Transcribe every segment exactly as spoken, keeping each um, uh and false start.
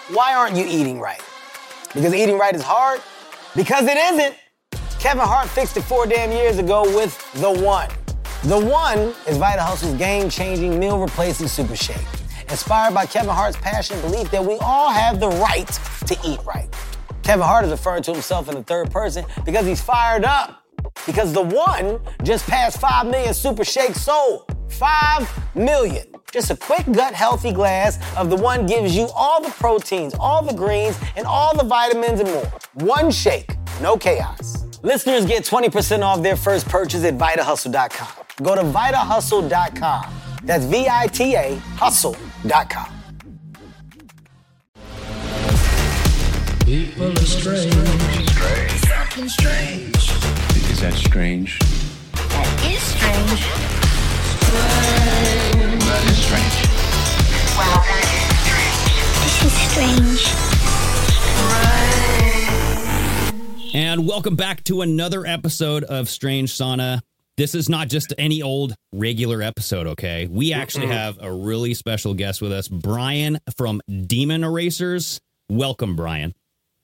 Why aren't you eating right? Because eating right is hard? Because it isn't. Kevin Hart fixed it four damn years ago with The One. The One is Vita Hustle's game-changing, meal-replacing super shake. Inspired by Kevin Hart's passionate belief that we all have the right to eat right. Kevin Hart is referring to himself in the third person because he's fired up. Because The One just passed five million super shakes sold. five million. Just a quick gut-healthy glass of The One gives you all the proteins, all the greens, and all the vitamins and more. One shake, no chaos. Listeners get twenty percent off their first purchase at Vita Hustle dot com. Go to Vita Hustle dot com. That's V I T A Hustle dot com. People are strange. Strange. Fucking strange. Is that strange? That is strange. Strange. That is strange. Wow, that is strange. This is strange. And welcome back to another episode of Strange Sauna. This is not just any old regular episode, okay? We actually have a really special guest with us, Brian from Demon Erasers. Welcome, Brian.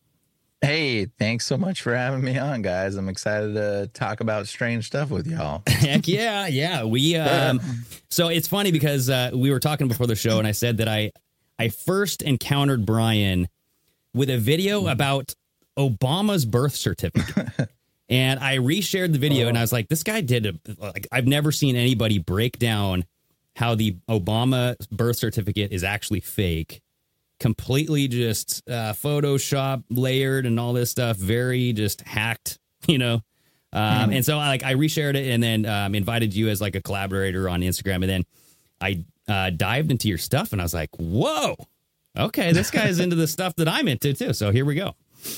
Hey, thanks so much for having me on, guys. I'm excited to talk about strange stuff with y'all. Heck yeah, yeah. We um, so it's funny because uh, we were talking before the show, and I said that I I first encountered Brian with a video about Obama's birth certificate. And I reshared the video, and I was like, this guy did a, like, I've never seen anybody break down how the Obama birth certificate is actually fake. Completely just uh, Photoshop layered and all this stuff. Very just hacked, you know. Um, mm-hmm. And so I like I reshared it and then um, invited you as like a collaborator on Instagram. And then I uh, dived into your stuff, and I was like, whoa, okay, this guy's into the stuff that I'm into, too. So here we go.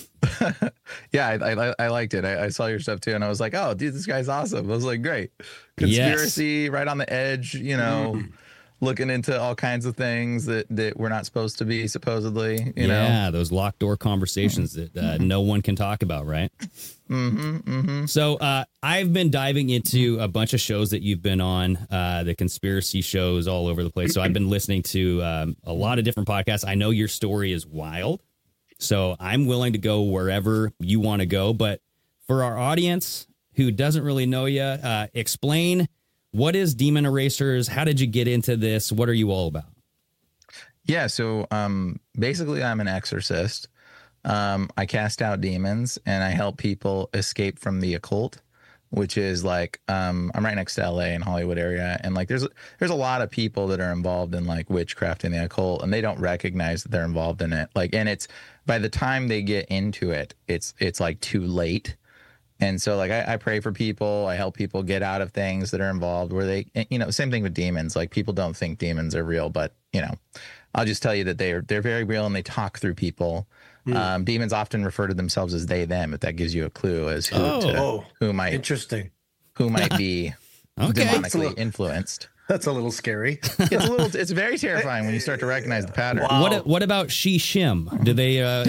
Yeah, I, I I liked it. I, I saw your stuff too, and I was like, "Oh, dude, this guy's awesome." I was like, "Great, conspiracy, yes. Right on the edge." You know, mm. looking into all kinds of things that, that we're not supposed to be, supposedly. You yeah, know, yeah, those locked door conversations that uh, no one can talk about, right? Mm-hmm, mm-hmm. So uh, I've been diving into a bunch of shows that you've been on, uh, the conspiracy shows all over the place. So I've been listening to um, a lot of different podcasts. I know your story is wild. So I'm willing to go wherever you want to go. But for our audience who doesn't really know you, uh, explain what is Demon Erasers? How did you get into this? What are you all about? Yeah, so um, basically I'm an exorcist. Um, I cast out demons and I help people escape from the occult, which is like um, I'm right next to L A in Hollywood area. And like there's there's a lot of people that are involved in like witchcraft and the occult, and they don't recognize that they're involved in it. Like, and it's by the time they get into it, it's it's like too late. And so like I, I pray for people. I help people get out of things that are involved where they, you know, same thing with demons. Like people don't think demons are real, but, you know, I'll just tell you that they're they're very real and they talk through people. Mm. Um, demons often refer to themselves as they, them, if that gives you a clue as who, oh, to, oh, who might interesting, who might be okay. demonically little, influenced. That's a little scary. It's a little, it's very terrifying when you start to recognize the pattern. Wow. What What about she shim? Do they? Uh,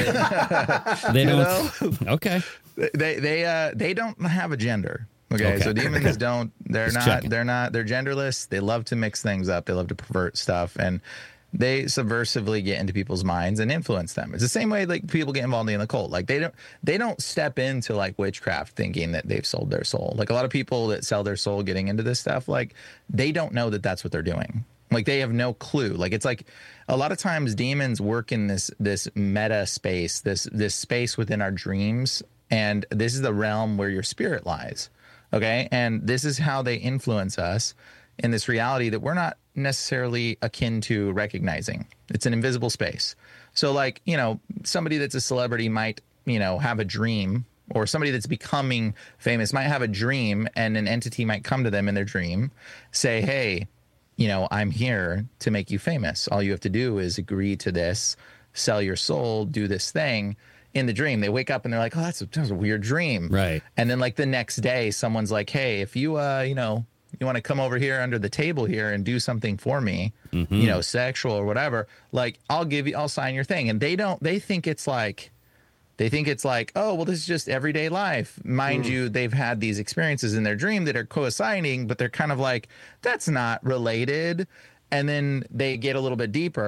they don't. You know? Okay. They they uh they don't have a gender. Okay, okay. So demons don't. They're Just not. checking. They're not. They're genderless. They love to mix things up. They love to pervert stuff, and they subversively get into people's minds and influence them. It's the same way like people get involved in the cult. Like they don't. They don't step into like witchcraft thinking that they've sold their soul. Like a lot of people that sell their soul getting into this stuff, like they don't know that that's what they're doing. Like they have no clue. Like it's like a lot of times demons work in this this meta space, this this space within our dreams. And this is the realm where your spirit lies, okay? And this is how they influence us in this reality that we're not necessarily akin to recognizing. It's an invisible space. So, like, you know, somebody that's a celebrity might, you know, have a dream, or somebody that's becoming famous might have a dream, and an entity might come to them in their dream, say, hey, you know, I'm here to make you famous. All you have to do is agree to this, sell your soul, do this thing. In the dream, they wake up and they're like, oh, that's a, that's a weird dream. Right. And then like the next day, someone's like, hey, if you, uh, you know, you want to come over here under the table here and do something for me, mm-hmm. you know, sexual or whatever, like I'll give you, I'll sign your thing. And they don't, they think it's like, they think it's like, oh, well, this is just everyday life. Mind mm. you, they've had these experiences in their dream that are co-assigning, but they're kind of like, that's not related. And then they get a little bit deeper.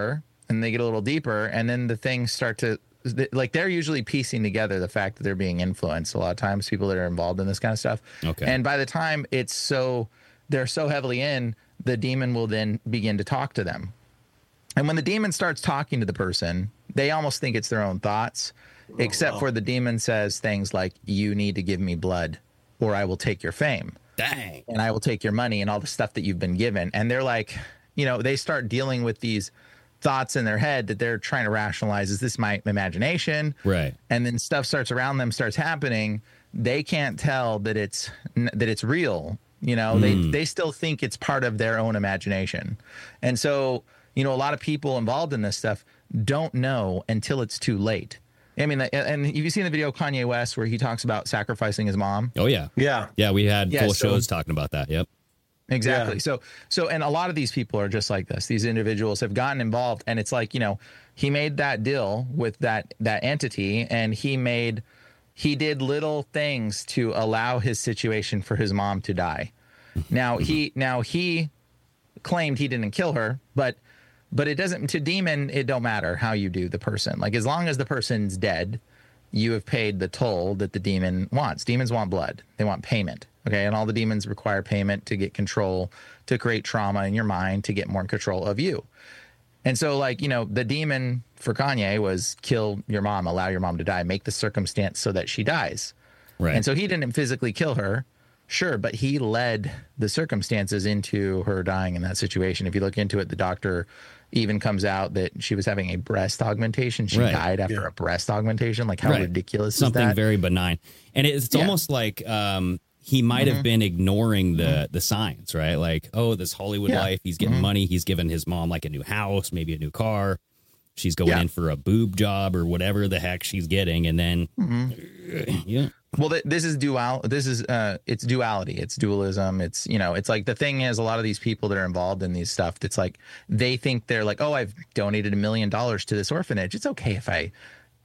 and they get a little deeper, and then the things start to, like, they're usually piecing together the fact that they're being influenced a lot of times, people that are involved in this kind of stuff. Okay. And by the time it's so, they're so heavily in, the demon will then begin to talk to them. And when the demon starts talking to the person, they almost think it's their own thoughts, oh, except wow. for the demon says things like, you need to give me blood or I will take your fame. Dang. And I will take your money and all the stuff that you've been given. And they're like, you know, they start dealing with these thoughts in their head that they're trying to rationalize. Is this my imagination? Right. And then stuff starts around them, starts happening. They can't tell that it's that it's real. You know, mm. they they still think it's part of their own imagination. And so, you know, a lot of people involved in this stuff don't know until it's too late. I mean, and have you seen the video of Kanye West where he talks about sacrificing his mom? Oh, yeah. Yeah. Yeah, we had yeah, full so, shows talking about that. Yep. Exactly. Yeah. So, so, and a lot of these people are just like this. These individuals have gotten involved, and it's like, you know, he made that deal with that, that entity, and he made, he did little things to allow his situation for his mom to die. Now he, now he claimed he didn't kill her, but But it doesn't, to demon, it don't matter how you do the person. Like, as long as the person's dead, you have paid the toll that the demon wants. Demons want blood. They want payment. Okay. And all the demons require payment to get control, to create trauma in your mind, to get more control of you. And so, like, you know, the demon for Kanye was kill your mom, allow your mom to die, make the circumstance so that she dies. Right. And so he didn't physically kill her. Sure, but he led the circumstances into her dying in that situation. If you look into it, the doctor even comes out that she was having a breast augmentation. She right. died after yeah. a breast augmentation. Like, how right. ridiculous Something is that? very benign. And it's, it's yeah. almost like um, he might mm-hmm. have been ignoring the mm-hmm. the signs, right? Like, oh, this Hollywood yeah. life, he's getting mm-hmm. money. He's given his mom like a new house, maybe a new car. She's going yeah. in for a boob job or whatever the heck she's getting. And then, mm-hmm. yeah. Well, th- this is dual. This is uh, it's duality. It's dualism. It's, you know, it's like, the thing is, a lot of these people that are involved in these stuff, it's like they think they're like, oh, I've donated a million dollars to this orphanage. It's okay if I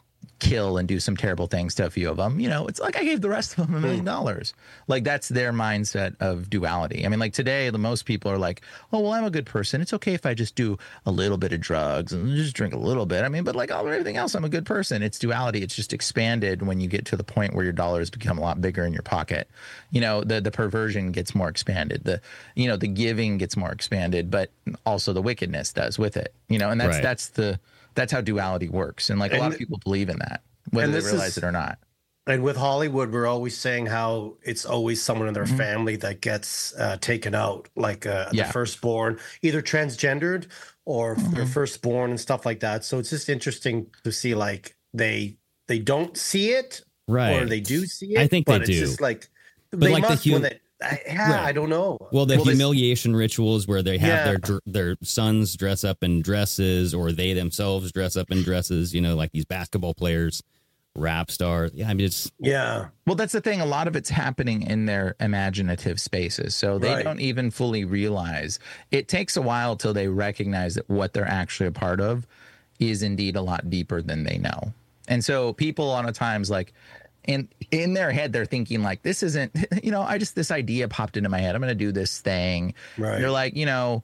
kill and do some terrible things to a few of them. You know, it's like I gave the rest of them a million dollars. Like, that's their mindset of duality. I mean, like, today, the most people are like, oh, well, I'm a good person. It's okay if I just do a little bit of drugs and just drink a little bit. I mean, but like all everything else, I'm a good person. It's duality. It's just expanded when you get to the point where your dollars become a lot bigger in your pocket. You know, the the perversion gets more expanded. The, you know, the giving gets more expanded, but also the wickedness does with it. You know, and that's Right. that's the That's how duality works. And like, a and, lot of people believe in that, whether they realize is, it or not. And with Hollywood, we're always saying how it's always someone in their mm-hmm. family that gets uh, taken out, like uh, yeah. the firstborn, either transgendered or mm-hmm. their firstborn and stuff like that. So it's just interesting to see, like, they they don't see it, right? Or they do see it. I think but they it's do. Just like but they like must the hu- when they. I, yeah, right. I don't know. Well, the well, humiliation rituals where they have yeah. their dr- their sons dress up in dresses, or they themselves dress up in dresses, you know, like these basketball players, rap stars. Yeah, I mean, it's yeah. Well, that's the thing. A lot of it's happening in their imaginative spaces, so they Right. don't even fully realize. It takes a while till they recognize that what they're actually a part of is indeed a lot deeper than they know. And so people a lot of times, like, in in their head, they're thinking like, this isn't, you know, I just, this idea popped into my head. I'm going to do this thing. Right. They're like, you know,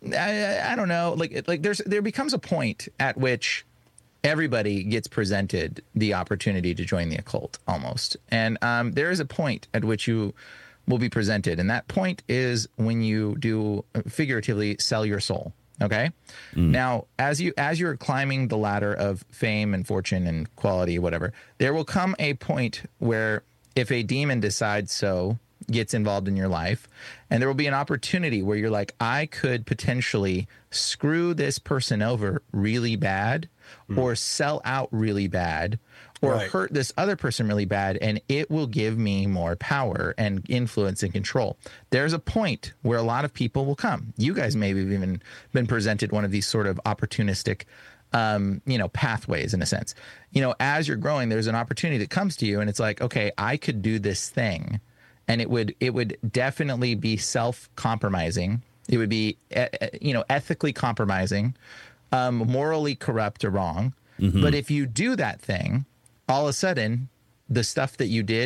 I, I don't know. Like, like there's, there becomes a point at which everybody gets presented the opportunity to join the occult almost. And um, there is a point at which you will be presented. And that point is when you do, figuratively, sell your soul. Okay. Mm. Now, as you as you're climbing the ladder of fame and fortune and quality, whatever, there will come a point where, if a demon decides so, gets involved in your life, and there will be an opportunity where you're like, I could potentially screw this person over really bad, mm. or sell out really bad, or right. hurt this other person really bad, and it will give me more power and influence and control. There's a point where a lot of people will come. You guys maybe have even been presented one of these sort of opportunistic, um, you know, pathways in a sense. You know, as you're growing, there's an opportunity that comes to you, and it's like, okay, I could do this thing, and it would it would definitely be self-compromising. It would be, you know, ethically compromising, um, morally corrupt or wrong. Mm-hmm. But if you do that thing, all of a sudden, the stuff that you did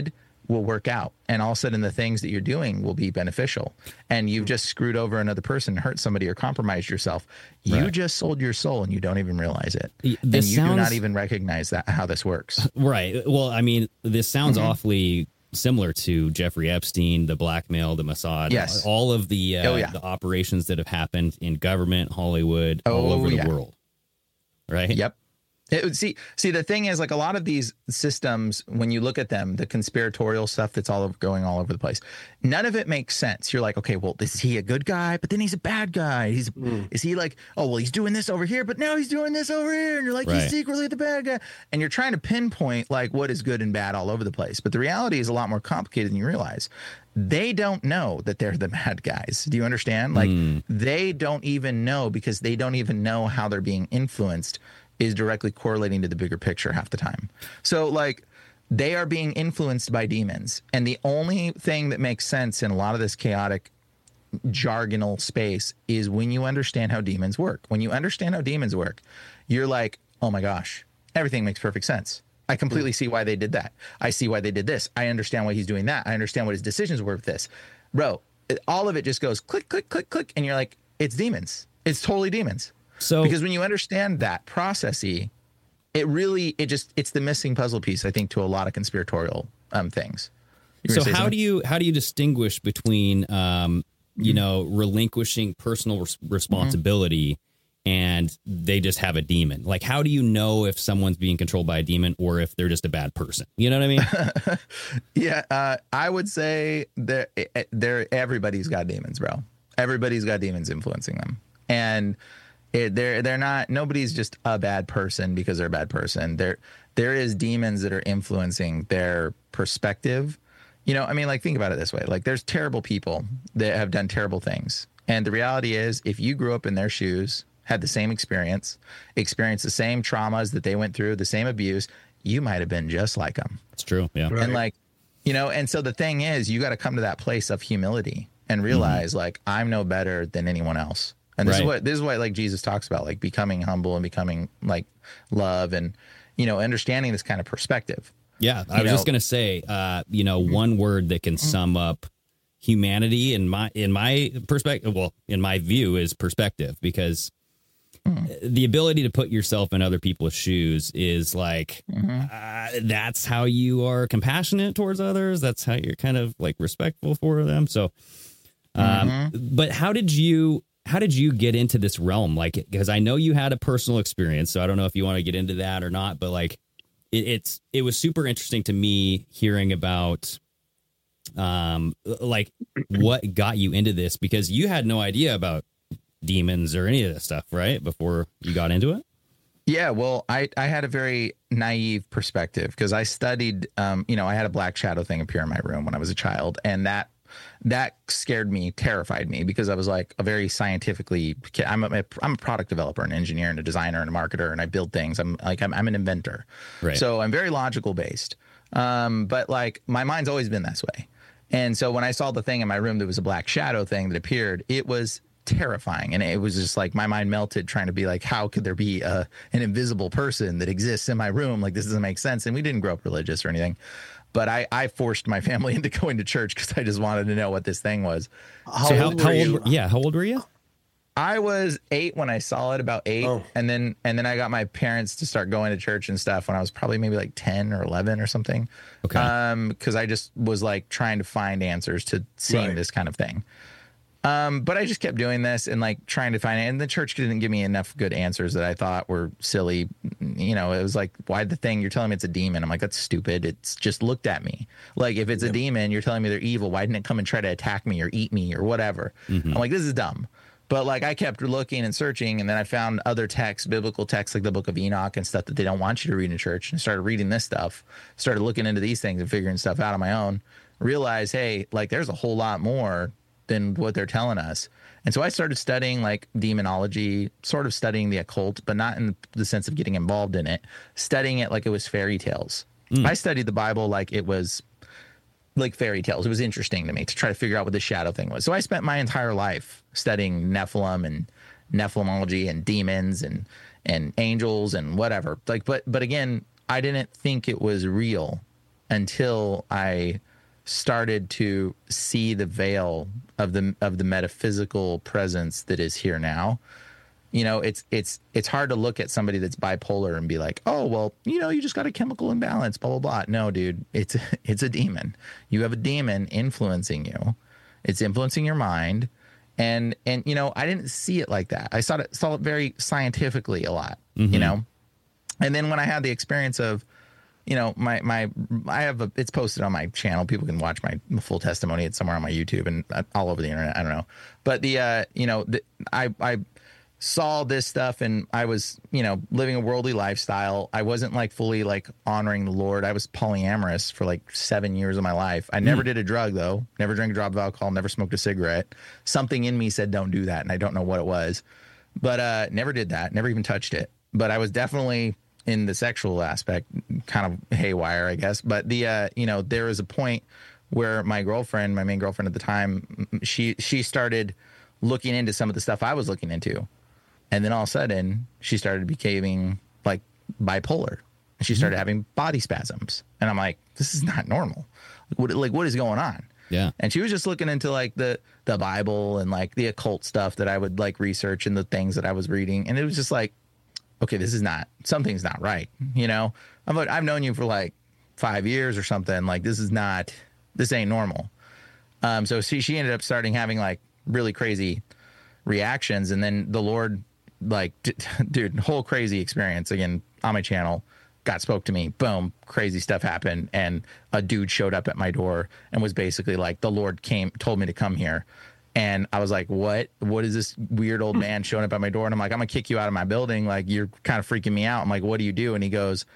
will work out, and all of a sudden the things that you're doing will be beneficial, and you've just screwed over another person, hurt somebody, or compromised yourself. You Right. just sold your soul and you don't even realize it. Y- And this you do sounds- not even recognize that how this works. Right. Well, I mean, this sounds awfully similar to Jeffrey Epstein, the blackmail, the Mossad, Yes. all of the uh, Oh, yeah. the operations that have happened in government, Hollywood, all Oh, over the yeah. world. Right. Yep. It would see see the thing is, like, a lot of these systems, when you look at them, the conspiratorial stuff that's all over, going all over the place, none of it makes sense. You're like, okay, well, is he a good guy? But then he's a bad guy. He's is he like, oh well, he's doing this over here, but now he's doing this over here, and you're like, Right. he's secretly the bad guy, and you're trying to pinpoint like what is good and bad all over the place. But the reality is a lot more complicated than you realize. They don't know that they're the bad guys. Do you understand? Like, they don't even know, because they don't even know how they're being influenced is directly correlating to the bigger picture half the time. So, like, they are being influenced by demons. And the only thing that makes sense in a lot of this chaotic jargonal space is when you understand how demons work. When you understand how demons work, you're like, oh my gosh, everything makes perfect sense. I completely see why they did that. I see why they did this. I understand why he's doing that. I understand what his decisions were with this. Bro, it- all of it just goes click, click, click, click. And you're like, it's demons. It's totally demons. So Because when you understand that processy, it really, it just, it's the missing puzzle piece, I think, to a lot of conspiratorial um, things. You were so gonna say how something? do you how do you distinguish between um, you Mm-hmm. know, relinquishing personal res- responsibility and they just have a demon? Like, how do you know if someone's being controlled by a demon or if they're just a bad person? You know what I mean? Yeah, uh, I would say that they're everybody's got demons, bro. Everybody's got demons influencing them, and it, they're they're not. Nobody's just a bad person because they're a bad person. There there is demons that are influencing their perspective. You know, I mean, like, think about it this way: like, there's terrible people that have done terrible things, and the reality is, if you grew up in their shoes, had the same experience, experienced the same traumas that they went through, the same abuse, you might have been just like them. It's true. Yeah. Right. And like, you know, and so the thing is, you got to come to that place of humility and realize, Mm-hmm. like, I'm no better than anyone else. And this Right. is what this is what like Jesus talks about, like becoming humble and becoming like love, and, you know, understanding this kind of perspective. Yeah, I You was just know- gonna say, uh, you know, one word that can sum up humanity in my in my perspective, well, in my view, is perspective, because the ability to put yourself in other people's shoes is like uh, that's how you are compassionate towards others. That's how you're kind of like respectful for them. So, um, but how did you? How did you get into this realm? Like, because I know you had a personal experience, so I don't know if you want to get into that or not, but like, it, it's, it was super interesting to me hearing about, um, like what got you into this, because you had no idea about demons or any of this stuff, right? Before you got into it. Yeah, well, I, I had a very naive perspective because I studied, um, you know, I had a black shadow thing appear in my room when I was a child, and that that scared me, terrified me, because I was like a very scientifically, I'm a, I'm a product developer, an engineer, and a designer, and a marketer, and I build things. I'm like, I'm, I'm an inventor. Right. So I'm very logical based. Um, but like my mind's always been this way. And so when I saw the thing in my room that was a black shadow thing that appeared, it was terrifying. And it was just like my mind melted trying to be like, how could there be a, an invisible person that exists in my room? Like, this doesn't make sense. And we didn't grow up religious or anything. But I, I forced my family into going to church because I just wanted to know what this thing was. How So how, old how were old? you? were- Yeah, how old were you? I was eight when I saw it, about eight, Oh. and then and then I got my parents to start going to church and stuff when I was probably maybe like ten or eleven or something. Okay. Um, because I just was like trying to find answers to seeing Right. this kind of thing. Um, but I just kept doing this and like trying to find it, and the church didn't give me enough good answers that I thought were silly. You know, it was like, why the thing? You're telling me it's a demon. I'm like, that's stupid. It's just looked at me. Like, if it's a demon, you're telling me they're evil. Why didn't it come and try to attack me or eat me or whatever? I'm like, this is dumb. But like, I kept looking and searching, and then I found other texts, biblical texts, like the Book of Enoch and stuff that they don't want you to read in church, and started reading this stuff, started looking into these things and figuring stuff out on my own. Realize, hey, like, there's a whole lot more than what they're telling us. And so I started studying like demonology, sort of studying the occult, but not in the sense of getting involved in it, studying it like it was fairy tales. I studied the Bible like it was like fairy tales. It was interesting to me to try to figure out what the shadow thing was. So I spent my entire life studying Nephilim and Nephilimology and demons and and angels and whatever. Like, but but again, I didn't think it was real until I started to see the veil of the of the metaphysical presence that is here now. You know, it's it's it's hard to look at somebody that's bipolar and be like, oh, well, you know, you just got a chemical imbalance, blah, blah, blah. No, dude, it's it's a demon. You have a demon influencing you. It's influencing your mind. And, and you know, I didn't see it like that. I saw it, saw it very scientifically a lot, mm-hmm. you know. And then when I had the experience of, you know, my, my, I have a, it's posted on my channel. People can watch my full testimony. It's somewhere on my YouTube and all over the internet. I don't know. But the, uh, you know, the, I, I saw this stuff and I was, you know, living a worldly lifestyle. I wasn't like fully like honoring the Lord. I was polyamorous for like seven years of my life. I never mm. did a drug though. Never drank a drop of alcohol, never smoked a cigarette. Something in me said, don't do that. And I don't know what it was, but, uh, never did that. Never even touched it. But I was definitely in the sexual aspect, kind of haywire, I guess. But the, uh, you know, there was a point where my girlfriend, my main girlfriend at the time, she, she started looking into some of the stuff I was looking into. And then all of a sudden she started becoming like bipolar. She started mm-hmm. having body spasms. And I'm like, this is not normal. What, like, what is going on? Yeah. And she was just looking into like the, the Bible and like the occult stuff that I would like research and the things that I was reading. And it was just like, okay, this is not, something's not right. You know, I'm like, I've known you for like five years or something. Like, this is not, this ain't normal. Um, so she, she ended up starting having like really crazy reactions. And then the Lord, like, d- dude, whole crazy experience again on my channel, God spoke to me, boom, crazy stuff happened. And a dude showed up at my door and was basically like, the Lord came, told me to come here. And I was like, what, what is this weird old man showing up at my door? And I'm like, I'm gonna kick you out of my building. Like, you're kind of freaking me out. I'm like, what do you do? And he goes,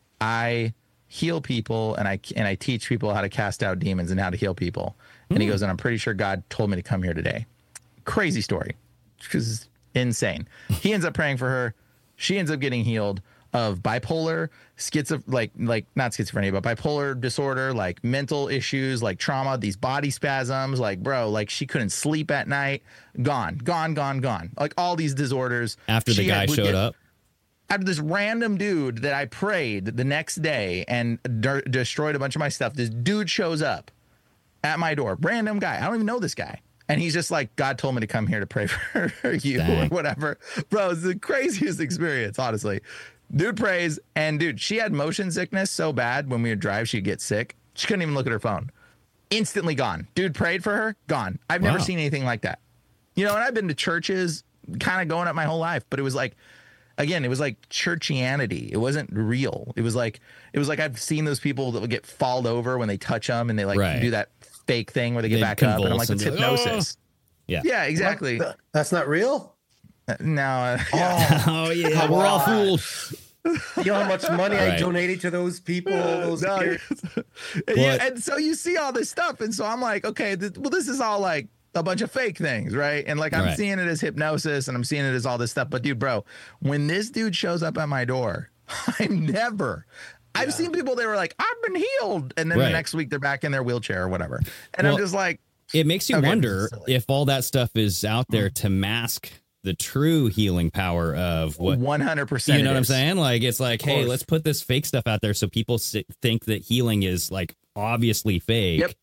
I heal people and I, and I teach people how to cast out demons and how to heal people. Mm. And he goes, and I'm pretty sure God told me to come here today. Crazy story. Because insane. He ends up praying for her. She ends up getting healed of bipolar, schizo, like, like not schizophrenia, but bipolar disorder, like mental issues, like trauma, these body spasms, like, bro, like she couldn't sleep at night. Gone, gone, gone, gone. Like all these disorders. After the guy showed up. After this random dude that I prayed the next day and de- destroyed a bunch of my stuff, this dude shows up at my door. Random guy. I don't even know this guy. And he's just like, God told me to come here to pray for you Dang. or whatever. Bro, it's the craziest experience, honestly. Dude prays. And dude, she had motion sickness so bad when we would drive, she'd get sick. She couldn't even look at her phone. Instantly gone. Dude prayed for her, gone. I've wow. never seen anything like that. You know, and I've been to churches kind of going up my whole life, but it was like, again, it was like churchianity. It wasn't real. It was like, it was like I've seen those people that would get falled over when they touch them and they like right. do that fake thing where they get they back up. And I'm like, it's hypnosis. Oh. Yeah. Yeah, exactly. What? That's not real? Uh, no. Uh, oh. oh, yeah. We're all fooled. You know how much money right. I donated to those people? Those no, and, yeah, and so you see all this stuff. And so I'm like, okay, th- well, this is all like a bunch of fake things, right? And like I'm right. seeing it as hypnosis and I'm seeing it as all this stuff. But dude, bro, when this dude shows up at my door, I'm never... I've yeah. seen people, they were like, I've been healed. And then right. the next week they're back in their wheelchair or whatever. And well, I'm just like... It makes you okay, wonder if all that stuff is out there mm. to mask the true healing power of what... one hundred percent You know what is. I'm saying? Like, it's like, hey, let's put this fake stuff out there so people sit, think that healing is like obviously fake. Yep.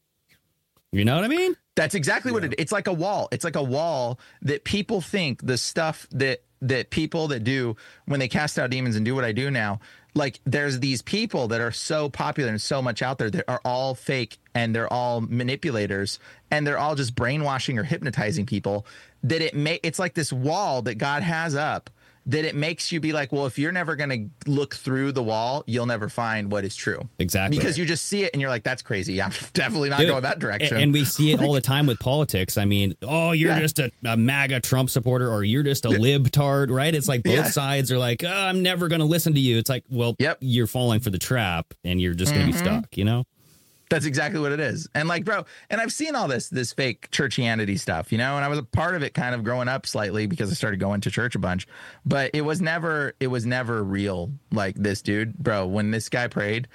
You know what I mean? That's exactly yeah. what it is. It's like a wall. It's like a wall that people think the stuff that that people that do when they cast out demons and do what I do now, like there's these people that are so popular and so much out there that are all fake and they're all manipulators and they're all just brainwashing or hypnotizing people that it may it's like this wall that God has up that it makes you be like, well, if you're never going to look through the wall, you'll never find what is true. Exactly. Because you just see it and you're like, that's crazy. I'm definitely not Dude, going that direction. And we see it all the time with politics. I mean, oh, you're yeah. just a, a MAGA Trump supporter or you're just a libtard, right? It's like both yeah. sides are like, oh, I'm never going to listen to you. It's like, well, yep. you're falling for the trap and you're just going to mm-hmm. be stuck, you know? That's exactly what it is. And like, bro, and I've seen all this, this fake churchianity stuff, you know, and I was a part of it kind of growing up slightly because I started going to church a bunch, but it was never, it was never real like this dude, bro. When this guy prayed,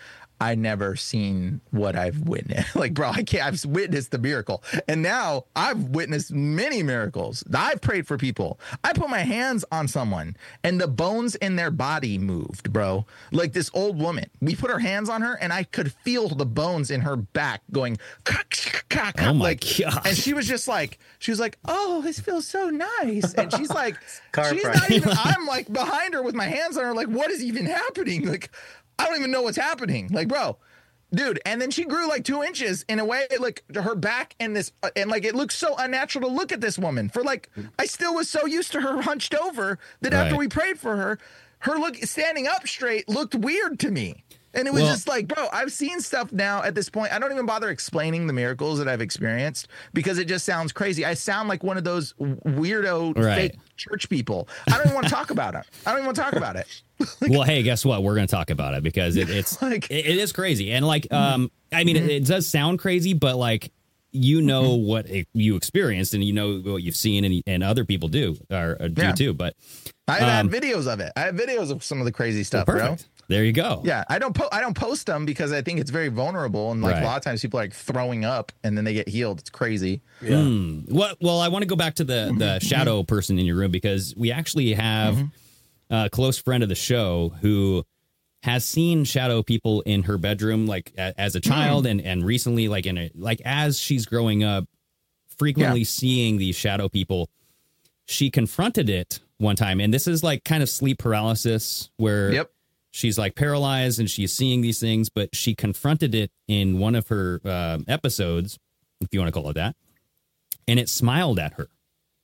I never seen what I've witnessed. Like, bro, I can't, I've witnessed the miracle. And now I've witnessed many miracles. I've prayed for people. I put my hands on someone and the bones in their body moved, bro. Like this old woman, we put our hands on her and I could feel the bones in her back going, oh my like, gosh. and she was just like, she was like, oh, this feels so nice. And she's like, Car she's price. not even, I'm like behind her with my hands on her. Like, what is even happening? Like, I don't even know what's happening. Like, bro, dude. And then she grew like two inches in a way, like her back and this, uh, and like, it looks so unnatural to look at this woman for like, I still was so used to her hunched over that Right. after we prayed for her, her look standing up straight looked weird to me. And it was Well- just like, bro, I've seen stuff now at this point. I don't even bother explaining the miracles that I've experienced because it just sounds crazy. I sound like one of those weirdo Right. fake church people. I don't even want to talk about it. I don't even want to talk about it. Well, hey, guess what? We're going to talk about it because it, it's Like- it, it is crazy. And like, um, I mean, it, it does sound crazy, but like, you know what it, you experienced and you know what you've seen and, and other people do or, or do Yeah. too. But I've Um, had videos of it. I have videos of some of the crazy stuff, perfect. bro. There you go. Yeah, I don't po- I don't post them because I think it's very vulnerable and like Right. a lot of times people are like throwing up and then they get healed. It's crazy. Yeah. Mm. Well, well, I want to go back to the the shadow person in your room because we actually have a close friend of the show who has seen shadow people in her bedroom, like a, as a child, and and recently, like in a, like as she's growing up, frequently Yeah. seeing these shadow people. She confronted it one time, and this is like kind of sleep paralysis, where Yep. she's like paralyzed and she's seeing these things, but she confronted it in one of her uh, episodes, if you want to call it that, and it smiled at her.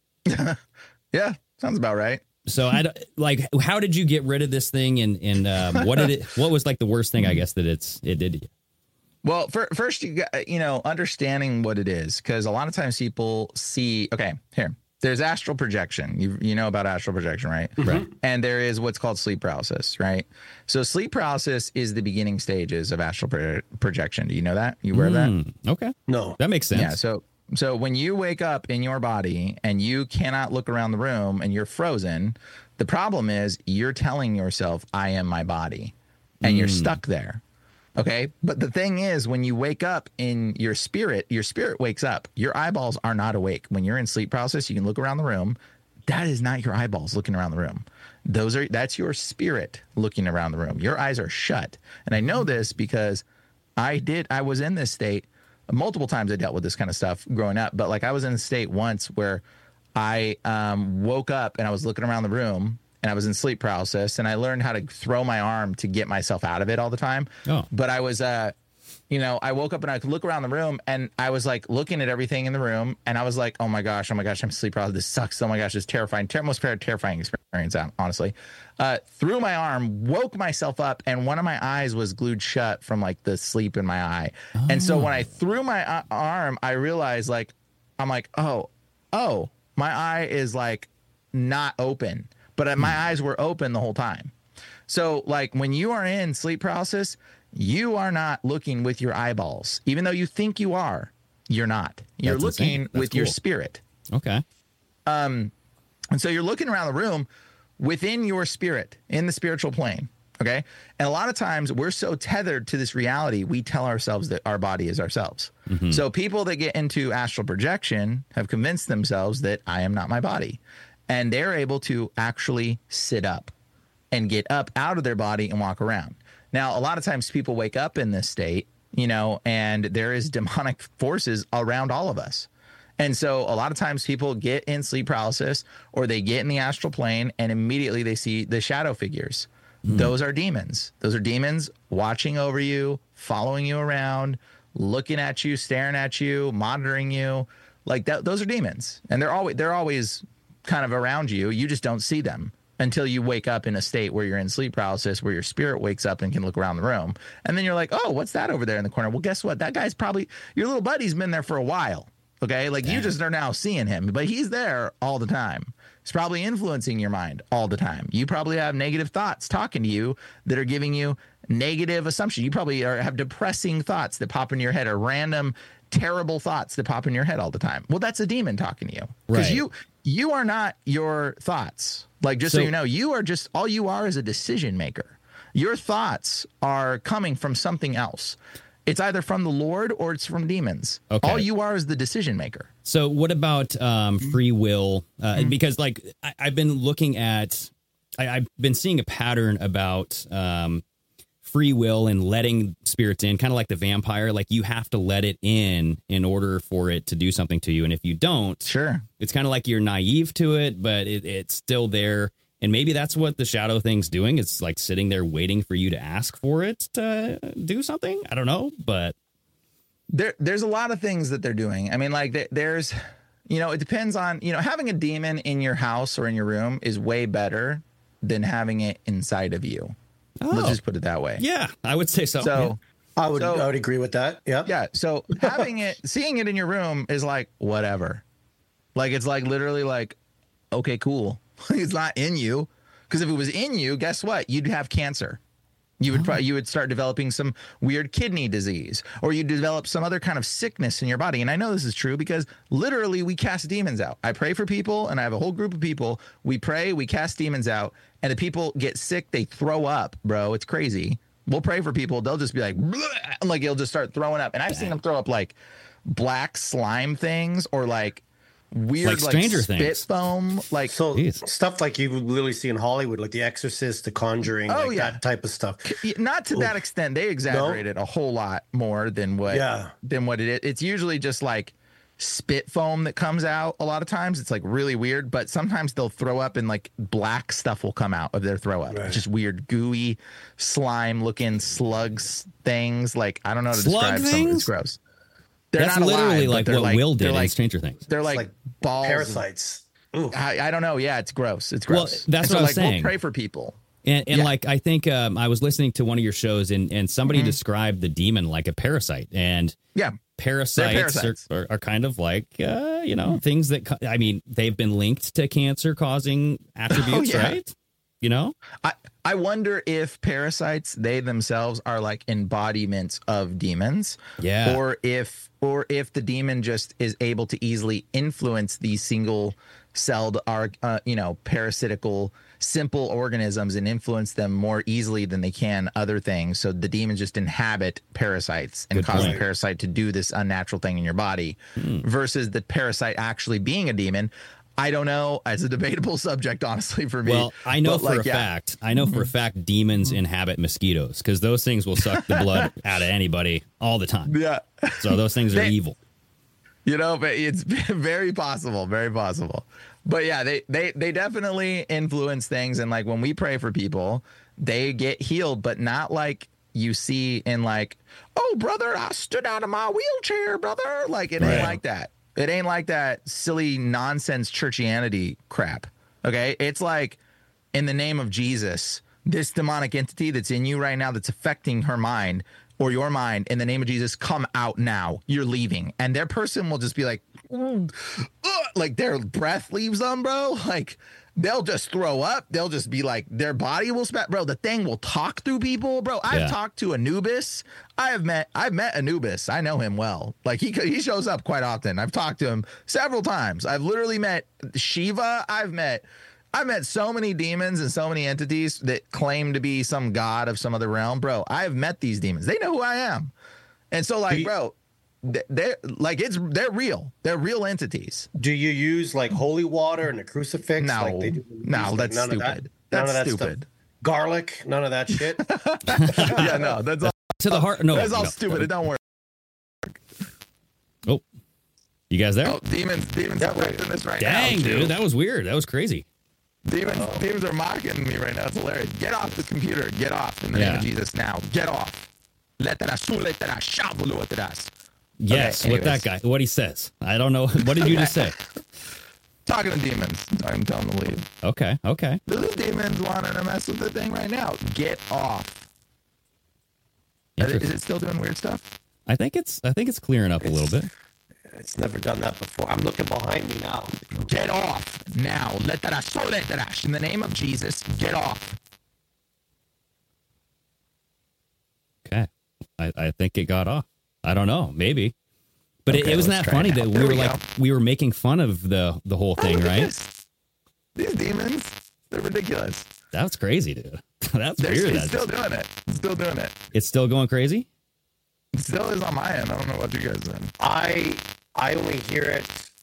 Yeah, sounds about right. So I don't- like, how did you get rid of this thing, and and um, what did it? What was like the worst thing I guess that it's it did to you? Well, for, first you got, you know, understanding what it is, because a lot of times people see, okay, here, there's astral projection. You you know about astral projection, right? Right. And there is what's called sleep paralysis, right? So sleep paralysis is the beginning stages of astral pro- projection. Do you know that? You aware of that? Mm, okay, No. that makes sense. Yeah. So so when you wake up in your body and you cannot look around the room and you're frozen, the problem is you're telling yourself, I am my body, and you're stuck there. Okay. But the thing is, when you wake up in your spirit, your spirit wakes up. Your eyeballs are not awake. When you're in sleep paralysis, you can look around the room. That is not your eyeballs looking around the room. Those are that's your spirit looking around the room. Your eyes are shut. And I know this because I did I was in this state multiple times. I dealt with this kind of stuff growing up, but like I was in a state once where I um, woke up and I was looking around the room and I was in sleep paralysis and I learned how to throw my arm to get myself out of it all the time. Oh. But I was, uh, you know, I woke up and I could look around the room and I was like looking at everything in the room and I was like, oh my gosh, oh my gosh, I'm sleep paralysis. This sucks. Oh my gosh, it's terrifying. Ter- most terrifying experience, honestly. Uh, threw my arm, woke myself up, and one of my eyes was glued shut from like the sleep in my eye. Oh. And so when I threw my uh, arm, I realized like, I'm like, oh, oh, my eye is like not open, but my eyes were open the whole time. So like when you are in sleep paralysis, you are not looking with your eyeballs, even though you think you are. You're not. You're That's looking insane. That's with your cool. spirit. Okay. And so you're looking around the room within your spirit, in the spiritual plane. Okay. And a lot of times we're so tethered to this reality, we tell ourselves that our body is ourselves. Mm-hmm. So people that get into astral projection have convinced themselves that I am not my body. And they're able to actually sit up and get up out of their body and walk around. Now, a lot of times people wake up in this state, you know, and there is demonic forces around all of us. And so a lot of times people get in sleep paralysis or they get in the astral plane and immediately they see the shadow figures. Mm. Those are demons. Those are demons watching over you, following you around, looking at you, staring at you, monitoring you. Like that, those are demons. And they're always they're always kind of around you. You just don't see them until you wake up in a state where you're in sleep paralysis, where your spirit wakes up and can look around the room. And then you're like, oh, what's that over there in the corner? Well, guess what? That guy's probably your little buddy's been there for a while. Okay. Like Damn. You just are now seeing him, but he's there all the time. He's probably influencing your mind all the time. You probably have negative thoughts talking to you that are giving you negative assumptions. You probably are, have depressing thoughts that pop in your head or random terrible thoughts that pop in your head all the time. Well, that's a demon talking to you because Right. you, you are not your thoughts. Like, just so, so you know, you are just, all you are is a decision maker. Your thoughts are coming from something else. It's either from the Lord or it's from demons. Okay. All you are is the decision maker. So what about um, free will? Uh, Mm-hmm. Because like I, I've been looking at, I, I've been seeing a pattern about um, free will and letting spirits in, kind of like the vampire. Like you have to let it in in order for it to do something to you. And if you don't, Sure. it's kind of like you're naive to it, but it, it's still there. And maybe that's what the shadow thing's doing. It's like sitting there waiting for you to ask for it to do something. I don't know, but There, there's a lot of things that they're doing. I mean, like there, there's, you know, it depends on, you know, having a demon in your house or in your room is way better than having it inside of you. Oh. Let's just put it that way. yeah, I would say so. So, I would So- I would agree with that. Yeah. yeah. So having it, seeing it in your room is like, whatever. Like, it's like literally like, okay, cool. It's not in you. Because if it was in you, guess what? You'd have cancer. You would probably, you would start developing some weird kidney disease, or you develop some other kind of sickness in your body. And I know this is true because literally we cast demons out. I pray for people, and I have a whole group of people. We pray, we cast demons out, and the people get sick. They throw up, bro. It's crazy. We'll pray for people. They'll just be like, "Bleh," and like, they'll just start throwing up. And I've seen them throw up like black slime things or like weird Like like, Stranger spit Things. foam. Like, So Jeez. stuff like you would literally see in Hollywood, like The Exorcist, The Conjuring, Oh, like yeah. that type of stuff. not to that extent. They exaggerate it a whole lot more than what Yeah. than what it is. It's usually just like spit foam that comes out a lot of times. It's like really weird, but sometimes they'll throw up and like black stuff will come out of their throw up. Right. It's just weird, gooey, slime looking slugs things. Like, I don't know how to Slug describe some. things? It's gross. They're That's not literally alive, but like they're what like, Will did they're in like, Stranger Things. They're It's like, like balls. of- Parasites. Ooh. I, I don't know. Yeah, it's gross. It's Well, gross. that's And so, what I was like, saying. We'll pray for people. And, and Yeah. like, I think um, I was listening to one of your shows and, and somebody described the demon like a parasite. And Yeah. parasites, parasites. Are, are, are kind of like, uh, you know, things that, co- I mean, they've been linked to cancer causing attributes, yeah. right? You know? I, I wonder if parasites, they themselves are like embodiments of demons. Yeah. Or if or if the demon just is able to easily influence these single celled are uh, you know, parasitical simple organisms and influence them more easily than they can other things. So the demons just inhabit parasites and Good cause point. the parasite to do this unnatural thing in your body versus the parasite actually being a demon. I don't know. It's a debatable subject, honestly, for me. Well, I know But, for like, a yeah. fact, I know for a fact demons inhabit mosquitoes because those things will suck the blood out of anybody all the time. Yeah. So those things are They- evil. You know, but it's very possible, very possible. But yeah, they they they definitely influence things, and like when we pray for people, they get healed, but not like you see in like, oh brother, I stood out of my wheelchair, brother. Like it ain't Right. like that. It ain't like that silly nonsense churchianity crap. Okay, it's like in the name of Jesus, this demonic entity that's in you right now that's affecting her mind or your mind, in the name of Jesus, come out now. You're leaving. And their person will just be like, "Mm, ugh," like their breath leaves them, bro. Like they'll just throw up. They'll just be like, their body will spat, bro. The thing will talk through people, bro. I've Yeah. talked to Anubis. I have met, I've met Anubis. I know him well. Like he he shows up quite often. I've talked to him several times. I've literally met Shiva. I've met. I've met so many demons and so many entities that claim to be some god of some other realm, bro. I've met these demons. They know who I am. And so like, you- bro, th- they're like, it's, they're real. They're real entities. Do you use like holy water and a crucifix? No, like they do in no, movies? Like, that's none of that- stupid. none That's of that stupid. Stuff. Garlic, none of that shit. Yeah, no, that's all, To the heart. No, that's all no. stupid. It don't work. Oh, you guys there? Oh, demons, demons are affecting this right Dang, now. dude, that was weird. That was crazy. Demons, demons are mocking me right now. It's hilarious. Get off the computer. Get off in the name Yeah. of Jesus now. Get off. Letras, letras, shavulu letras. Yes, Okay, with that anyways. guy. What he says. I don't know. What did you just say? Talking to demons. I'm telling them to leave. Okay, okay. There's demons wanting to mess with the thing right now. Get off. Is it- is it still doing weird stuff? I think it's I think it's clearing up a little bit. It's never done that before. I'm looking behind me now. Get off now. Letras, so letras. In the name of Jesus, get off. Okay. I, I think it got off. I don't know. Maybe. But it, Okay, it wasn't let's that try funny it now. that we There were we like go. we were making fun of the the whole Oh, thing, look at right? this. These demons, they're ridiculous. That's crazy, dude. That's They're, weird. it's That's, still doing it. It's still doing it. it's still going crazy. It still is on my end. I don't know what you guys did. I I only hear it.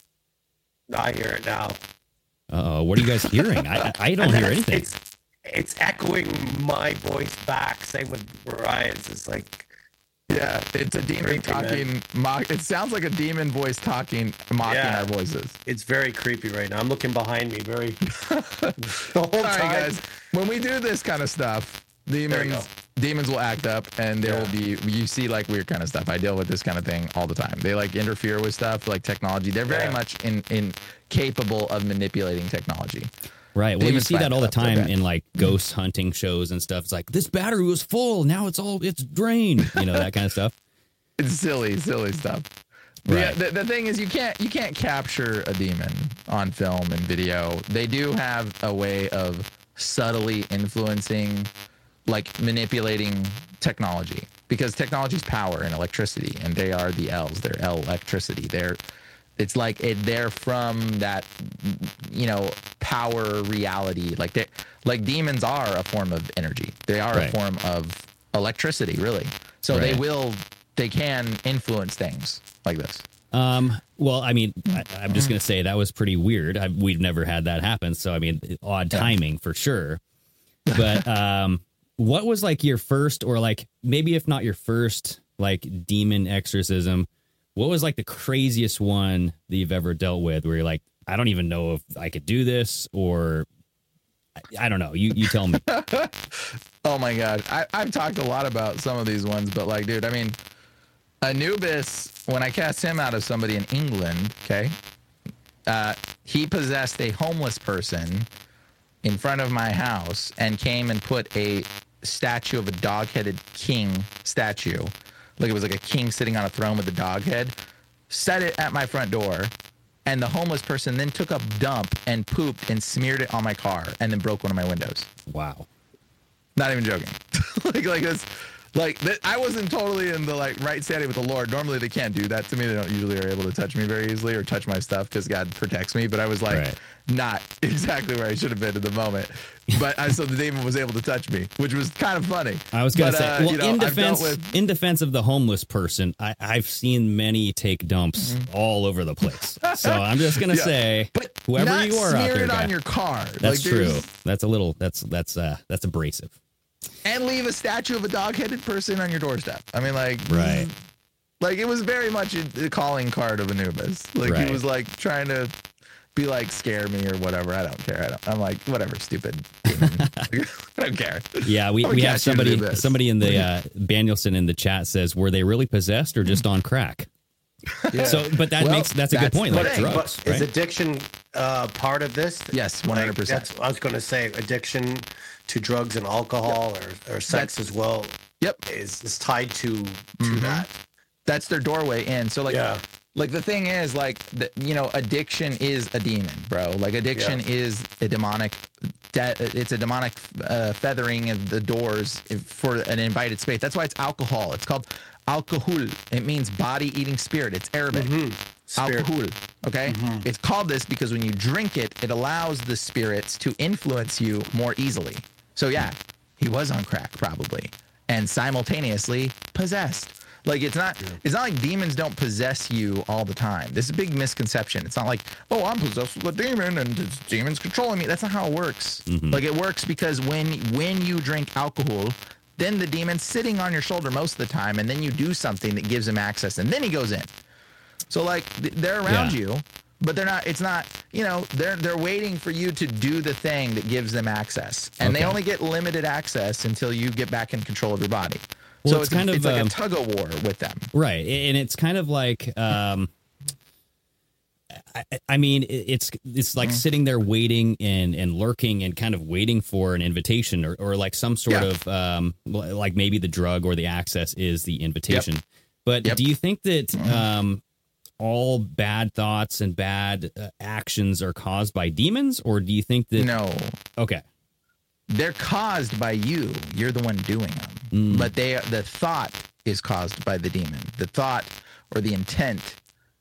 I hear it now. Uh, what are you guys hearing? I I don't And hear that's- anything. It's it's echoing my voice back. Same with Ryan's. It's like Yeah, it's a demon Creepy, man. talking. Mock. It sounds like a demon voice talking, mocking Yeah. our voices. it's very creepy right now. I'm looking behind me, very the whole All time. right, guys. When we do this kind of stuff, There you demons go. demons will act up, and there Yeah. will be you see like weird kind of stuff. I deal with this kind of thing all the time. They like interfere with stuff like technology. They're very Yeah. much in in capable of manipulating technology. Right. Well, you Demons see that find all the stuff like time that. in like ghost hunting shows and stuff. It's like this battery was full, now it's all it's drained. You know, that kind of stuff. It's silly, silly stuff. But yeah, Right. the, the thing is, you can't you can't capture a demon on film and video. They do have a way of subtly influencing, like manipulating technology, because technology is power and electricity, and they are the L's. They're L electricity. They're it's like it, they're from that, you know, power reality. Like they like demons are a form of energy. They are Right. a form of electricity, really. So they Right. will they can influence things like this. Um, well, I mean, I, I'm just going to say that was pretty weird. I, we've never had that happen. So, I mean, odd timing for sure. But um, what was like your first, or like maybe if not your first, like demon exorcism, what was like the craziest one that you've ever dealt with where you're like, I don't even know if I could do this, or I, I don't know. You, you tell me. Oh my god, I, I've talked a lot about some of these ones, but like, dude, I mean, Anubis, when I cast him out of somebody in England, okay, uh, he possessed a homeless person in front of my house and came and put a statue of a dog-headed king statue, like it was like a king sitting on a throne with a dog head, set it at my front door, and the homeless person then took a dump and pooped and smeared it on my car and then broke one of my windows. Wow. Not even joking. like like this, like th- I wasn't totally in the like right standing with the Lord. Normally they can't do that to me. They don't usually are able to touch me very easily or touch my stuff because God protects me. But I was like Right. not exactly where I should have been in the moment. But I so the demon was able to touch me, which was kind of funny. I was going to But, say, uh, well, you know, in I've dealt defense, with- in defense of the homeless person, I, I've seen many take dumps all over the place. So I'm just going to Mm-hmm. Yeah. say, but whoever not you are out smear there, it guy, on your car. that's Like, true. there's- That's a little, that's, that's, uh, that's abrasive. And leave a statue of a dog-headed person on your doorstep. I mean, like, Right. like it was very much a, a calling card of Anubis. Like Right. he was like trying to be like scare me or whatever. I don't care. I don't, I'm like whatever, stupid. demon. I don't care. Yeah, we, I would we have cast you to somebody do this. somebody in the uh, Danielson in the chat says, were they really possessed or just on crack? So, but that Well, makes that's a good that's point. the Like thing, drugs, But is right? addiction uh, part of this? Yes, one hundred percent. That's I was going to say. Addiction to drugs and alcohol or, or sex as well. Yep. is is tied to to that. That's their doorway in. So like, Yeah. like the thing is like, the, you know, addiction is a demon, bro. Like addiction Yeah. is a demonic. De- it's a demonic uh, feathering of the doors for an invited space. That's why it's alcohol. It's called alcohol. It means body eating spirit. It's Arabic. Spirit. Alcohol. Okay. It's called this because when you drink it, it allows the spirits to influence you more easily. So yeah, he was on crack probably, and simultaneously possessed. Like it's not, it's not like demons don't possess you all the time. This is a big misconception. It's not like, oh, I'm possessed with a demon and it's demons controlling me. That's not how it works. Like it works because when when you drink alcohol, then the demon's sitting on your shoulder most of the time, and then you do something that gives him access, and then he goes in. So like th- they're around Yeah. you, but they're not. It's not. You know, they're they're waiting for you to do the thing that gives them access, and they Okay. only get limited access until you get back in control of your body. Well, so it's it's, kind a, of, it's like um, a tug of war with them. Right. And it's kind of like, um, I, I mean, it- it's it's like sitting there waiting and, and lurking and kind of waiting for an invitation or, or like some sort Yeah. of um, l- like maybe the drug or the access is the invitation. But Yep. do you think that um, all bad thoughts and bad uh, actions are caused by demons, or do you think that? No, Okay. they're caused by you. You're the one doing them. Mm. But they the thought is caused by the demon. The thought or the intent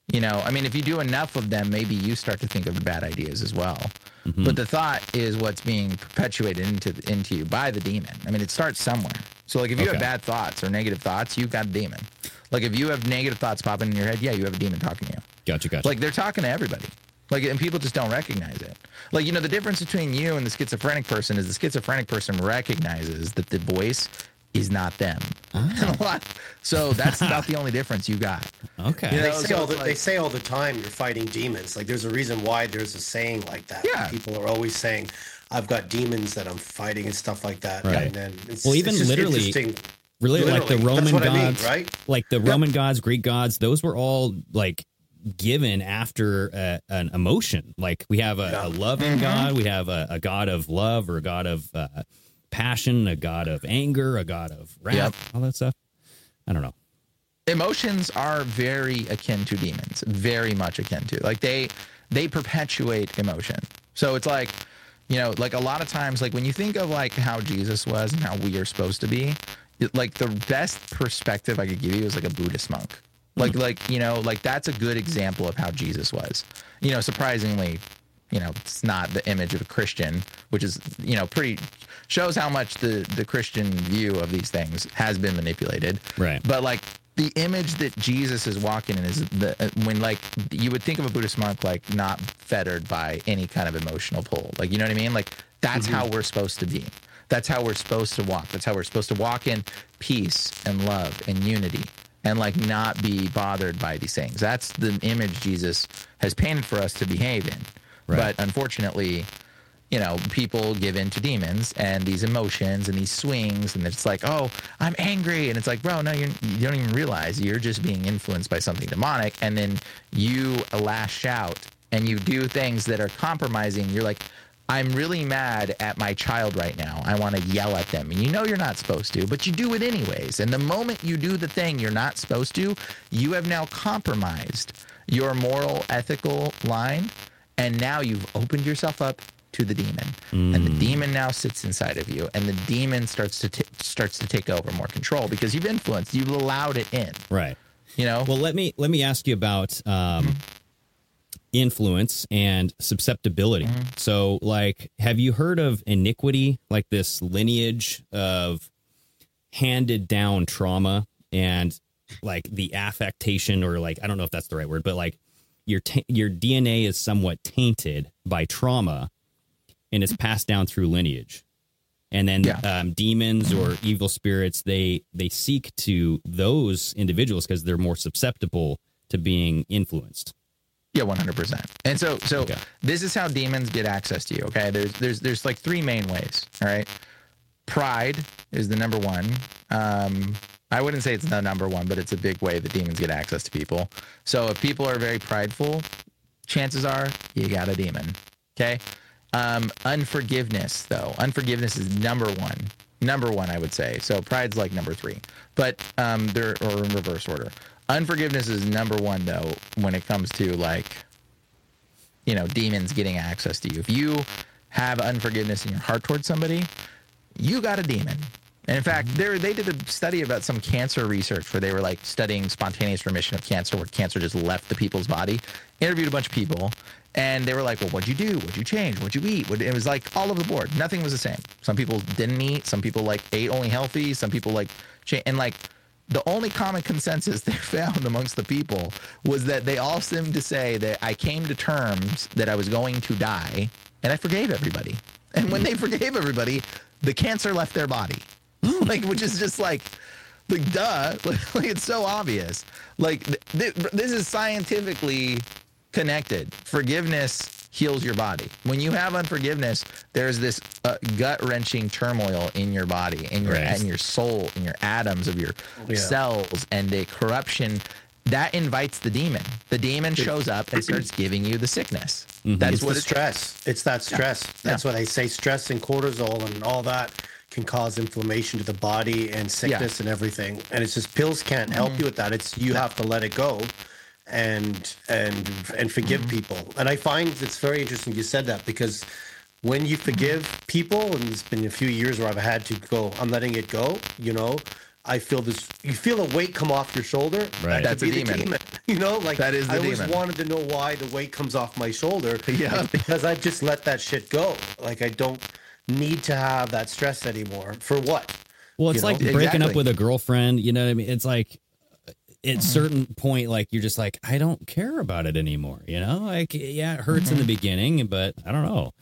You know, I mean, if you do enough of them, maybe you start to think of bad ideas as well. Mm-hmm. But the thought is what's being perpetuated into into you by the demon. I mean, it starts somewhere. So, like, if you okay. have bad thoughts or negative thoughts, you've got a demon. Like, if you have negative thoughts popping in your head, yeah, you have a demon talking to you. Gotcha, gotcha. Like, they're talking to everybody. Like, and people just don't recognize it. Like, you know, the difference between you and the schizophrenic person is the schizophrenic person recognizes that the voice is not them. Oh. So that's about the only difference you got. Okay. You know, they, say so all the, like, they say all the time you're fighting demons. Like, there's a reason why there's a saying like that. Yeah. People are always saying, I've got demons that I'm fighting and stuff like that. Right. And then it's, well, even it's literally, really, like the Roman gods, I mean, right? Like the Roman yep. gods, Greek gods, those were all like given after a, an emotion. Like we have a, yeah. a loving mm-hmm. God, we have a, a God of love or a God of uh, passion, a God of anger, a God of wrath, yep. all that stuff. I don't know. Emotions are very akin to demons, very much akin to. Like they they perpetuate emotion. So it's like, you know, like a lot of times, like when you think of like how Jesus was and how we are supposed to be, it, like the best perspective I could give you is like a Buddhist monk. Like, mm-hmm. like, you know, like that's a good example of how Jesus was. You know, surprisingly, you know, it's not the image of a Christian, which is, you know, pretty shows how much the, the Christian view of these things has been manipulated. Right. But like the image that Jesus is walking in is the when like you would think of a Buddhist monk like not fettered by any kind of emotional pull. Like, you know what I mean? Like that's mm-hmm. how we're supposed to be. That's how we're supposed to walk. That's how we're supposed to walk in peace and love and unity and like not be bothered by these things. That's the image Jesus has painted for us to behave in. Right. But unfortunately, you know, people give in to demons and these emotions and these swings, and it's like, oh, I'm angry. And it's like, bro, no, you're, you don't even realize you're just being influenced by something demonic. And then you lash out and you do things that are compromising. You're like, I'm really mad at my child right now. I want to yell at them. And you know you're not supposed to, but you do it anyways. And the moment you do the thing you're not supposed to, you have now compromised your moral, ethical line. And now you've opened yourself up to the demon, mm. and the demon now sits inside of you, and the demon starts to t- starts to take over more control because you've influenced, you've allowed it in. Right. You know. Well, let me let me ask you about um, mm-hmm. influence and susceptibility. Mm-hmm. So, like, have you heard of iniquity, like this lineage of handed down trauma and like the affectation, or like I don't know if that's the right word, but like your ta- your D N A is somewhat tainted by trauma. And it's passed down through lineage. And then yeah. um, demons or evil spirits, they they seek to those individuals because they're more susceptible to being influenced. Yeah, one hundred percent. And so so okay. this is how demons get access to you, okay? There's there's there's like three main ways, all right? Pride is the number one. Um, I wouldn't say it's the number one, but it's a big way that demons get access to people. So if people are very prideful, chances are you got a demon, okay? Um, unforgiveness, though. Unforgiveness is number one. Number one, I would say. So pride's like number three. But um, they're or in reverse order. Unforgiveness is number one, though, when it comes to, like, you know, demons getting access to you. If you have unforgiveness in your heart towards somebody, you got a demon. And in fact, they they did a study about some cancer research where they were, like, studying spontaneous remission of cancer, where cancer just left the people's body. Interviewed a bunch of people. And they were like, well, what'd you do? What'd you change? What'd you eat? It was like all over the board. Nothing was the same. Some people didn't eat. Some people like ate only healthy. Some people like, cha- and like the only common consensus they found amongst the people was that they all seemed to say that I came to terms that I was going to die and I forgave everybody. And when they forgave everybody, the cancer left their body. Like, which is just like, like, duh. Like, it's so obvious. Like, th- th- this is scientifically connected. Forgiveness heals your body. When you have unforgiveness, there's this uh, gut-wrenching turmoil in your body, in your right. in your soul, in your atoms of your yeah. cells, and the corruption that invites the demon. The demon shows up and starts giving you the sickness. Mm-hmm. That's it's what the it's stress. It's that stress. Yeah. That's yeah. what they say. Stress and cortisol and all that can cause inflammation to the body and sickness yeah. and everything. And it's just pills can't help mm-hmm. you with that. It's you have to let it go. and and and forgive mm-hmm. people. And I find it's very interesting you said that, because when you forgive people, and it's been a few years where I've had to go, I'm letting it go, you know, I feel this. You feel a weight come off your shoulder. Right. That That's could a be the demon. You know, like That is the I always demon. wanted to know why the weight comes off my shoulder. Yeah. It's because I just let that shit go. Like I don't need to have that stress anymore. For what? Well, it's You like know? breaking up Exactly. with a girlfriend. You know what I mean? It's like at a certain point, like you're just like, I don't care about it anymore. You know, like, yeah, it hurts in the beginning, but I don't know.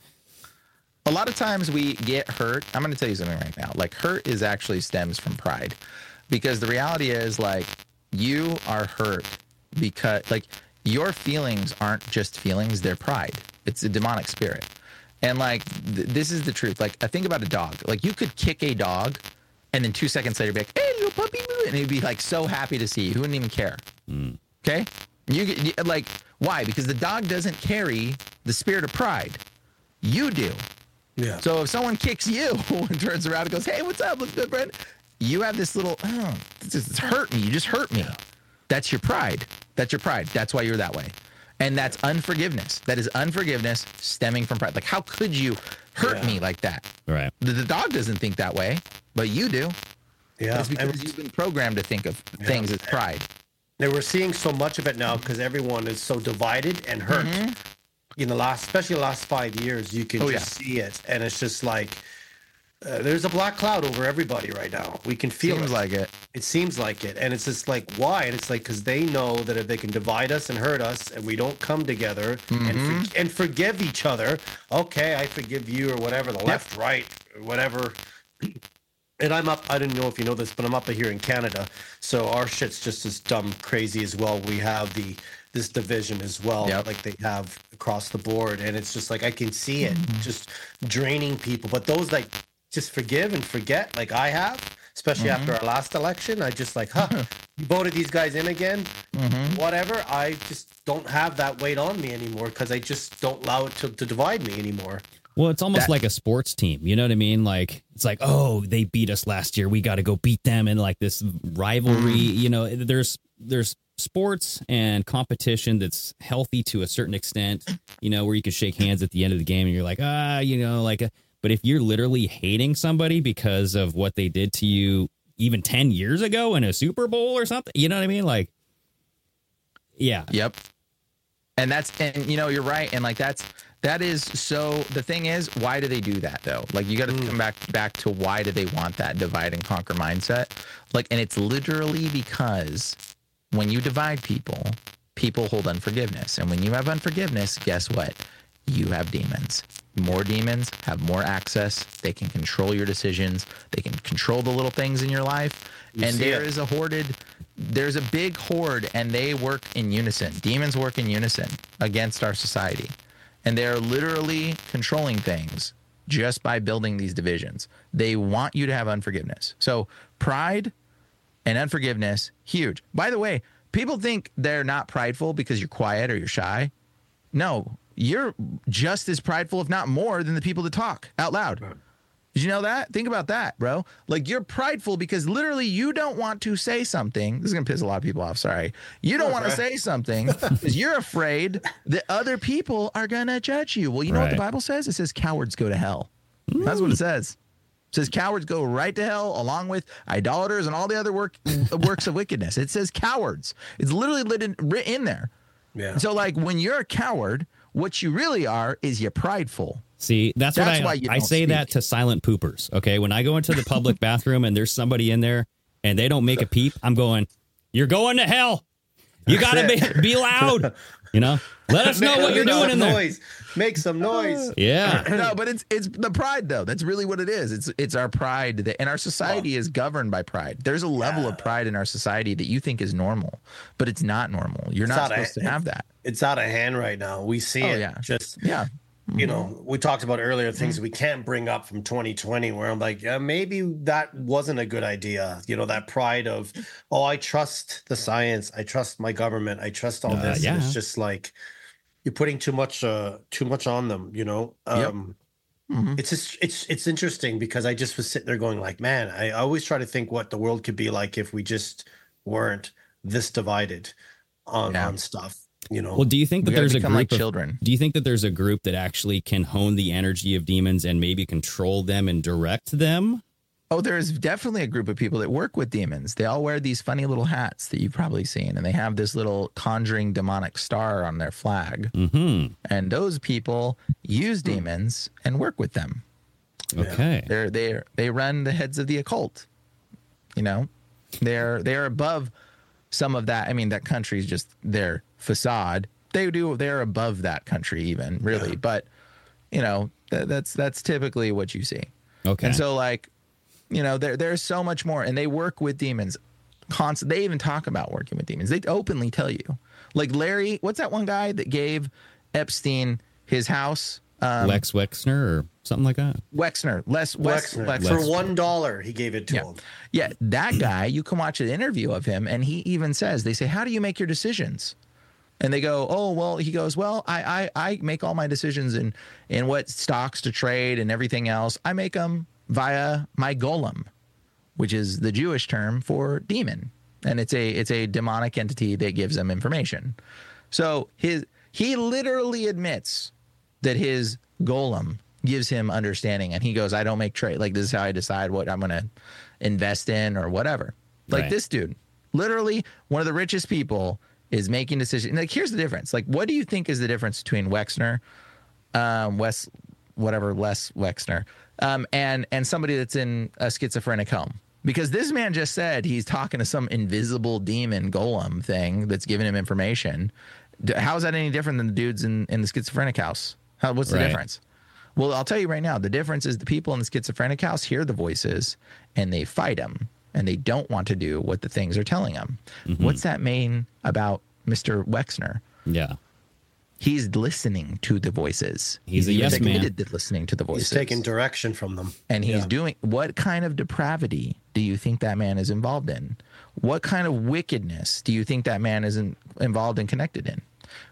A lot of times we get hurt. I'm going to tell you something right now. Like hurt is actually stems from pride, because the reality is like you are hurt because like your feelings aren't just feelings. They're pride. It's a demonic spirit. And like, th- this is the truth. Like I think about a dog, like you could kick a dog and then two seconds later be like, hey, little puppy, moo," and he'd be like so happy to see you. He wouldn't even care. Mm. Okay. You get you- like, why? Because the dog doesn't carry the spirit of pride. You do. Yeah. So if someone kicks you and turns around and goes, hey, what's up? What's good, friend? You have this little, oh, this just hurt me. You just hurt me. That's your pride. That's your pride. That's why you're that way. And that's unforgiveness. That is unforgiveness stemming from pride. Like, how could you hurt Yeah. me like that? Right. The, the dog doesn't think that way, but you do. Yeah. That's because And- you've been programmed to think of things as pride. And we're seeing so much of it now because everyone is so divided and hurt. In the last, especially the last five years, you can Oh, just see it, and it's just like uh, there's a black cloud over everybody right now. We can feel Seems it. like it. It seems like it, and it's just like why? And it's like because they know that if they can divide us and hurt us, and we don't come together and for, and forgive each other. Okay, I forgive you, or whatever. The left, right, or whatever. And I'm up. I didn't know if you know this, but I'm up here in Canada, so our shit's just as dumb crazy as well. We have the this division as well, Yep. like they have across the board, and it's just like I can see it just draining people. But those like just forgive and forget, like I have, especially after our last election, I just like, huh, you voted these guys in again, whatever. I just don't have that weight on me anymore because I just don't allow it to, to divide me anymore. Well, it's almost That- like a sports team. You know what I mean? Like, it's like, oh, they beat us last year. We got to go beat them. And like this rivalry, you know, there's, there's sports and competition that's healthy to a certain extent, you know, where you can shake hands at the end of the game and you're like, ah, you know, like, uh, but if you're literally hating somebody because of what they did to you even ten years ago in a Super Bowl or something, you know what I mean? Like, yeah. Yep. And that's, and you know, you're right. And like, that's, that is so, the thing is, why do they do that though? Like you got to come back, back to why do they want that divide and conquer mindset? Like, and it's literally because when you divide people, people hold unforgiveness. And when you have unforgiveness, guess what? You have demons. More demons have more access. They can control your decisions. They can control the little things in your life. You and see there it. is a hoarded, there's a big horde, and they work in unison. Demons work in unison against our society. And they're literally controlling things just by building these divisions. They want you to have unforgiveness. So pride and unforgiveness, huge. By the way, people think they're not prideful because you're quiet or you're shy. No, you're just as prideful, if not more, than the people that talk out loud. Did you know that? Think about that, bro. Like, you're prideful because literally you don't want to say something. This is going to piss a lot of people off. Sorry. You don't want to say something because you're afraid that other people are going to judge you. Well, you know what the Right. Bible says? It says cowards go to hell. That's what it says. It says cowards go right to hell along with idolaters and all the other work works of wickedness. It says cowards. It's literally written written in there. Yeah. So, like, when you're a coward, what you really are is you're prideful. See, that's, That's what why I, you I don't say speak. that to silent poopers. Okay. When I go into the public bathroom and there's somebody in there and they don't make a peep, I'm going, you're going to hell. You got to be, be loud. You know, let us know what you're Make doing some in there. noise. Make some noise. Yeah. No, but it's it's the pride though. That's really what it is. It's it's our pride that, and our society is governed by pride. There's a level of pride in our society that you think is normal, but it's not normal. You're It's not not a- supposed to have that. It's out of hand right now. We see Oh, it. yeah. Just Yeah. you know, we talked about earlier things we can't bring up from twenty twenty where I'm like, yeah, maybe that wasn't a good idea. You know, that pride of, oh, I trust the science. I trust my government. I trust all Uh, this. And yeah. it's just like you're putting too much, uh, too much on them, you know? Yep. Um, Mhm. It's just, it's, it's interesting because I just was sitting there going like, man, I always try to think what the world could be like if we just weren't this divided on, Yeah. on stuff, you know? Well, do you think that We gotta there's a become group like of, children. do you think that there's a group that actually can hone the energy of demons and maybe control them and direct them? Oh, there's definitely a group of people that work with demons. They all wear these funny little hats that you've probably seen, and they have this little conjuring demonic star on their flag. Mm-hmm. And those people use demons and work with them. Okay. They're they they run the heads of the occult. You know, they're they're above some of that. I mean, that country's just their facade. They do they're above that country even, really. Yeah. But you know, th- that's that's typically what you see. Okay. And so, like, you know, there there's so much more, and they work with demons. Constant. They even talk about working with demons. They openly tell you. Like Larry, what's that one guy that gave Epstein his house? Um, Lex Wexner or something like that. Wexner, Les Wexner. Wexner. For one dollar, he gave it to yeah. him. Yeah, that guy. You can watch an interview of him, and he even says, "They say, how do you make your decisions?" And they go, "Oh, well," he goes, "Well, I I, I make all my decisions in in what stocks to trade and everything else. I make them via my golem, which is the Jewish term for demon, and it's a it's a demonic entity that gives them information. So his he literally admits that his golem gives him understanding, and he goes, I don't make trade. Like, this is how I decide what I'm going to invest in or whatever. Like right. This dude, literally one of the richest people is making decisions. Like, here's the difference. Like, what do you think is the difference between Wexner, um, Wes, whatever, Les Wexner, um, and, and somebody that's in a schizophrenic home? Because this man just said he's talking to some invisible demon golem thing that's giving him information. How is that any different than the dudes in, in the schizophrenic house? How, what's the right. difference? Well, I'll tell you right now, the difference is the people in the schizophrenic house hear the voices and they fight them, and they don't want to do what the things are telling them. Mm-hmm. What's that mean about Mister Wexner? Yeah. He's listening to the voices. He's, he's a yes man. to listening to the voices. He's taking direction from them. And he's yeah. doing, what kind of depravity do you think that man is involved in? What kind of wickedness do you think that man is in, involved and connected in?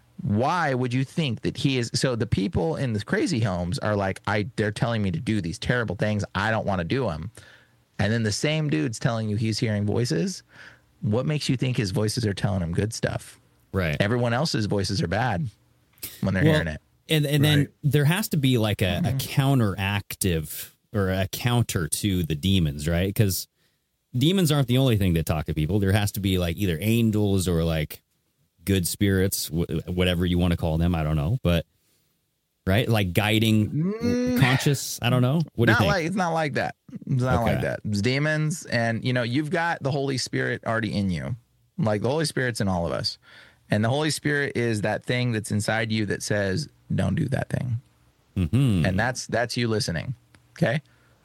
Why would you think that he is? So the people in the crazy homes are like, I, they're telling me to do these terrible things. I don't want to do them. And then the same dude's telling you he's hearing voices. What makes you think his voices are telling him good stuff? Right. Everyone else's voices are bad when they're well, hearing it. And and right. then there has to be like a, a counteractive or a counter to the demons, right? Because demons aren't the only thing that talk to people. There has to be like either angels or like good spirits, whatever you want to call them. I don't know, but right, like guiding mm. conscious. I don't know. What do not you think? Like, it's not like that. It's not okay. like that. It's demons, and you know, you've got the Holy Spirit already in you. Like the Holy Spirit's in all of us, and the Holy Spirit is that thing that's inside you that says, "Don't do that thing," mm-hmm. and that's that's you listening. Okay,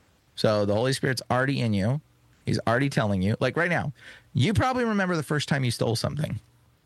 so the Holy Spirit's already in you. He's already telling you. Like right now, you probably remember the first time you stole something.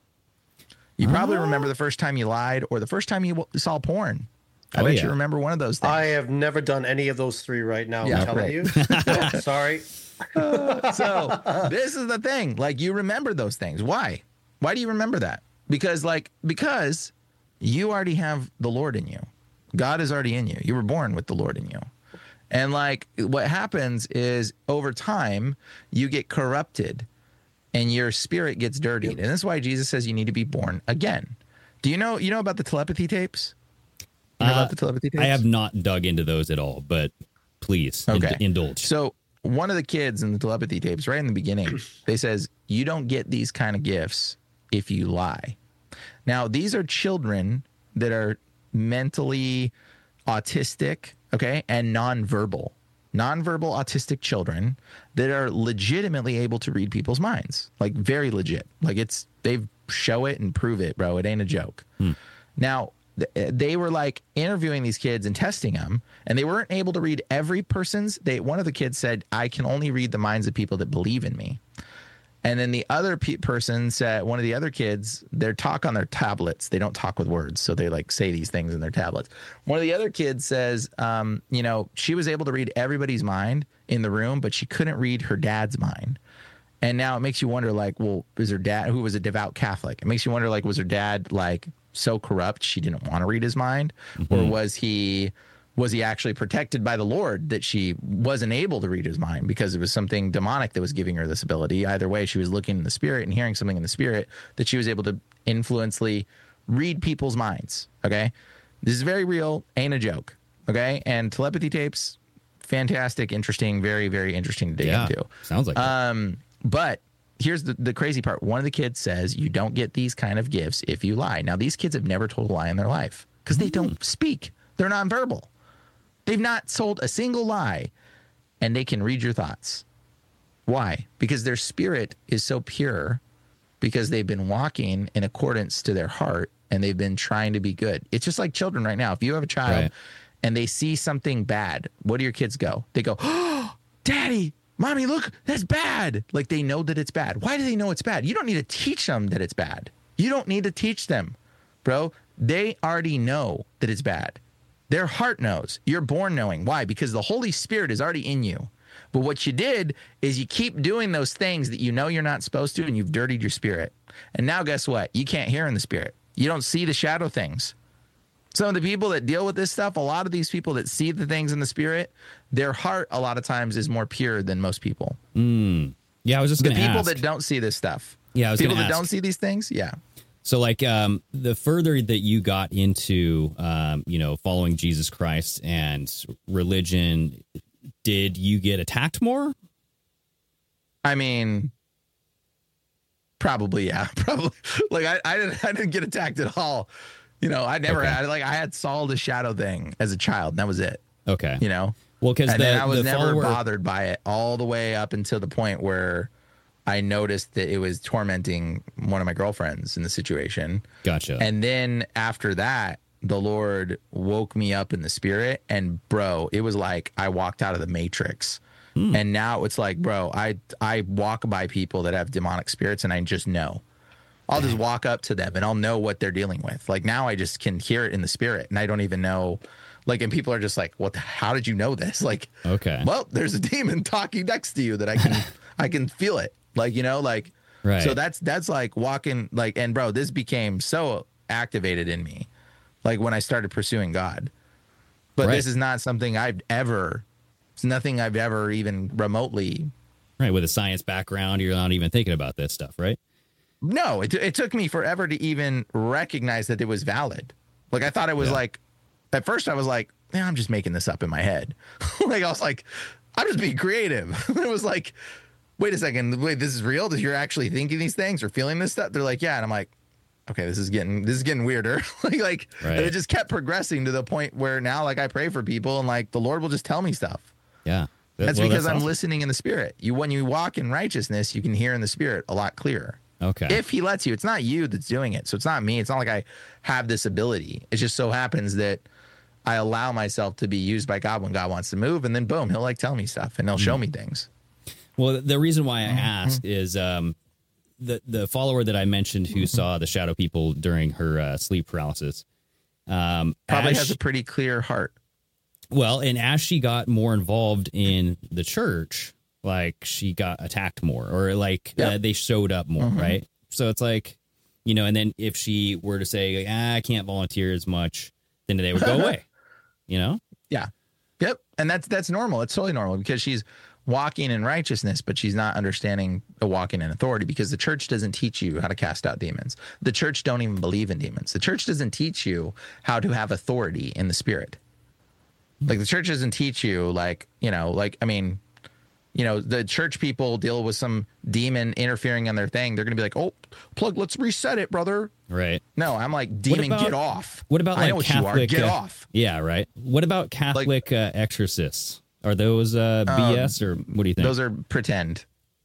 You probably oh. remember the first time you lied, or the first time you w- saw porn. I oh, bet yeah. you remember one of those things. I have never done any of those three right now. Yeah, I'm telling right. you. No, sorry. Uh, so this is the thing. Like, you remember those things. Why? Why do you remember that? Because, like, because you already have the Lord in you. God is already in you. You were born with the Lord in you. And, like, what happens is over time, you get corrupted and your spirit gets dirtied. And that's why Jesus says you need to be born again. Do you know, you know about the telepathy tapes? You know uh, about the telepathy tapes? I have not dug into those at all, but please okay. ind- indulge. So one of the kids in the telepathy tapes, right in the beginning, they says, you don't get these kind of gifts if you lie. Now, these are children that are mentally autistic, okay, and nonverbal. Nonverbal autistic children that are legitimately able to read people's minds. Like, very legit. Like, it's, they show it and prove it, bro. It ain't a joke. Hmm. Now, th- they were like interviewing these kids and testing them, and they weren't able to read every person's. They, one of the kids said, I can only read the minds of people that believe in me. And then the other pe- person said, one of the other kids, they talk on their tablets. They don't talk with words. So they like say these things in their tablets. One of the other kids says, um, you know, she was able to read everybody's mind in the room, but she couldn't read her dad's mind. And now it makes you wonder, like, well, is her dad, who was a devout Catholic? It makes you wonder, like, was her dad like so corrupt she didn't want to read his mind? Mm-hmm. Or was he... was he actually protected by the Lord that she wasn't able to read his mind because it was something demonic that was giving her this ability? Either way, she was looking in the spirit and hearing something in the spirit that she was able to influentially read people's minds. Okay. This is very real. Ain't a joke. Okay. And telepathy tapes, fantastic, interesting, very, very interesting to dig Yeah, into. sounds like that. Um, but here's the, the crazy part. One of the kids says you don't get these kind of gifts if you lie. Now, these kids have never told a lie in their life because they don't speak. They're nonverbal. They've not told a single lie, and they can read your thoughts. Why? Because their spirit is so pure, because they've been walking in accordance to their heart, and they've been trying to be good. It's just like children right now. If you have a child Right. and they see something bad, what do your kids go? They go, oh, Daddy, Mommy, look, that's bad. Like, they know that it's bad. Why do they know it's bad? You don't need to teach them that it's bad. You don't need to teach them, bro. They already know that it's bad. Their heart knows. You're born knowing. Why? Because the Holy Spirit is already in you. But what you did is you keep doing those things that you know you're not supposed to, and you've dirtied your spirit. And now guess what? You can't hear in the spirit. You don't see the shadow things. Some of the people that deal with this stuff, a lot of these people that see the things in the spirit, their heart a lot of times is more pure than most people. Mm. Yeah, I was just The going to people ask. that don't see this stuff. Yeah, I was people gonna that ask. don't see these things. Yeah. So, like, um, the further that you got into, um, you know, following Jesus Christ and religion, did you get attacked more? I mean, probably, yeah, probably. Like, I, I didn't, I didn't get attacked at all. You know, I never Okay. had, like, I had saw the shadow thing as a child, and that was it. Okay. You know, Well, because and the, then I was the never follower, bothered by it all the way up until the point where I noticed that it was tormenting one of my girlfriends in the situation. Gotcha. And then after that, the Lord woke me up in the spirit, and bro, it was like I walked out of the Matrix. Hmm. And now it's like, bro, I I walk by people that have demonic spirits, and I just know. I'll just walk up to them and I'll know what they're dealing with. Like, now I just can hear it in the spirit, and I don't even know. Like, and people are just like, what the, how did you know this? Like, Okay. well, there's a demon talking next to you that I can I can feel it. Like, you know, like, Right. so that's that's like walking, like, and bro, this became so activated in me, like when I started pursuing God. But Right. this is not something I've ever, it's nothing I've ever even remotely. Right. With a science background, you're not even thinking about this stuff, right? No, it, it took me forever to even recognize that it was valid. Like, I thought it was Yeah. like, at first I was like, yeah, I'm just making this up in my head. Like, I was like, I'm just being creative. It was like, wait a second, wait, this is real? You're actually thinking these things or feeling this stuff? They're like, yeah. And I'm like, okay, this is getting, this is getting weirder. like, like, Right. and it just kept progressing to the point where now, like, I pray for people, and like the Lord will just tell me stuff. Yeah. That's Well, because I'm awesome. listening in the spirit. You, when you walk in righteousness, you can hear in the spirit a lot clearer. Okay. If he lets you. It's not you that's doing it. So it's not me. It's not like I have this ability. It just so happens that I allow myself to be used by God when God wants to move, and then boom, he'll like tell me stuff, and he'll show me things. Well, the reason why I Mm-hmm. asked is um, the the follower that I mentioned who saw the shadow people during her uh, sleep paralysis. Um, Probably as has she- a pretty clear heart. well, and as she got more involved in the church, like she got attacked more, or like Yeah. uh, they showed up more, Mhm. right? So it's like, you know, and then if she were to say, ah, I can't volunteer as much, then they would go away, you know? Yeah. Yep. And that's that's normal. It's totally normal because she's walking in righteousness, but she's not understanding the walking in authority, because the church doesn't teach you how to cast out demons. The church don't even believe in demons. The church doesn't teach you how to have authority in the spirit. Like, the church doesn't teach you, like, you know, like, I mean, you know, the church people deal with some demon interfering on their thing. They're going to be like, oh, plug, let's reset it, brother. Right. No, I'm like, demon, about- get off. What about I like know what Catholic? you are. Get uh, off. Yeah, right. What about Catholic uh, exorcists? Are those uh, B S or what do you think? Those are pretend.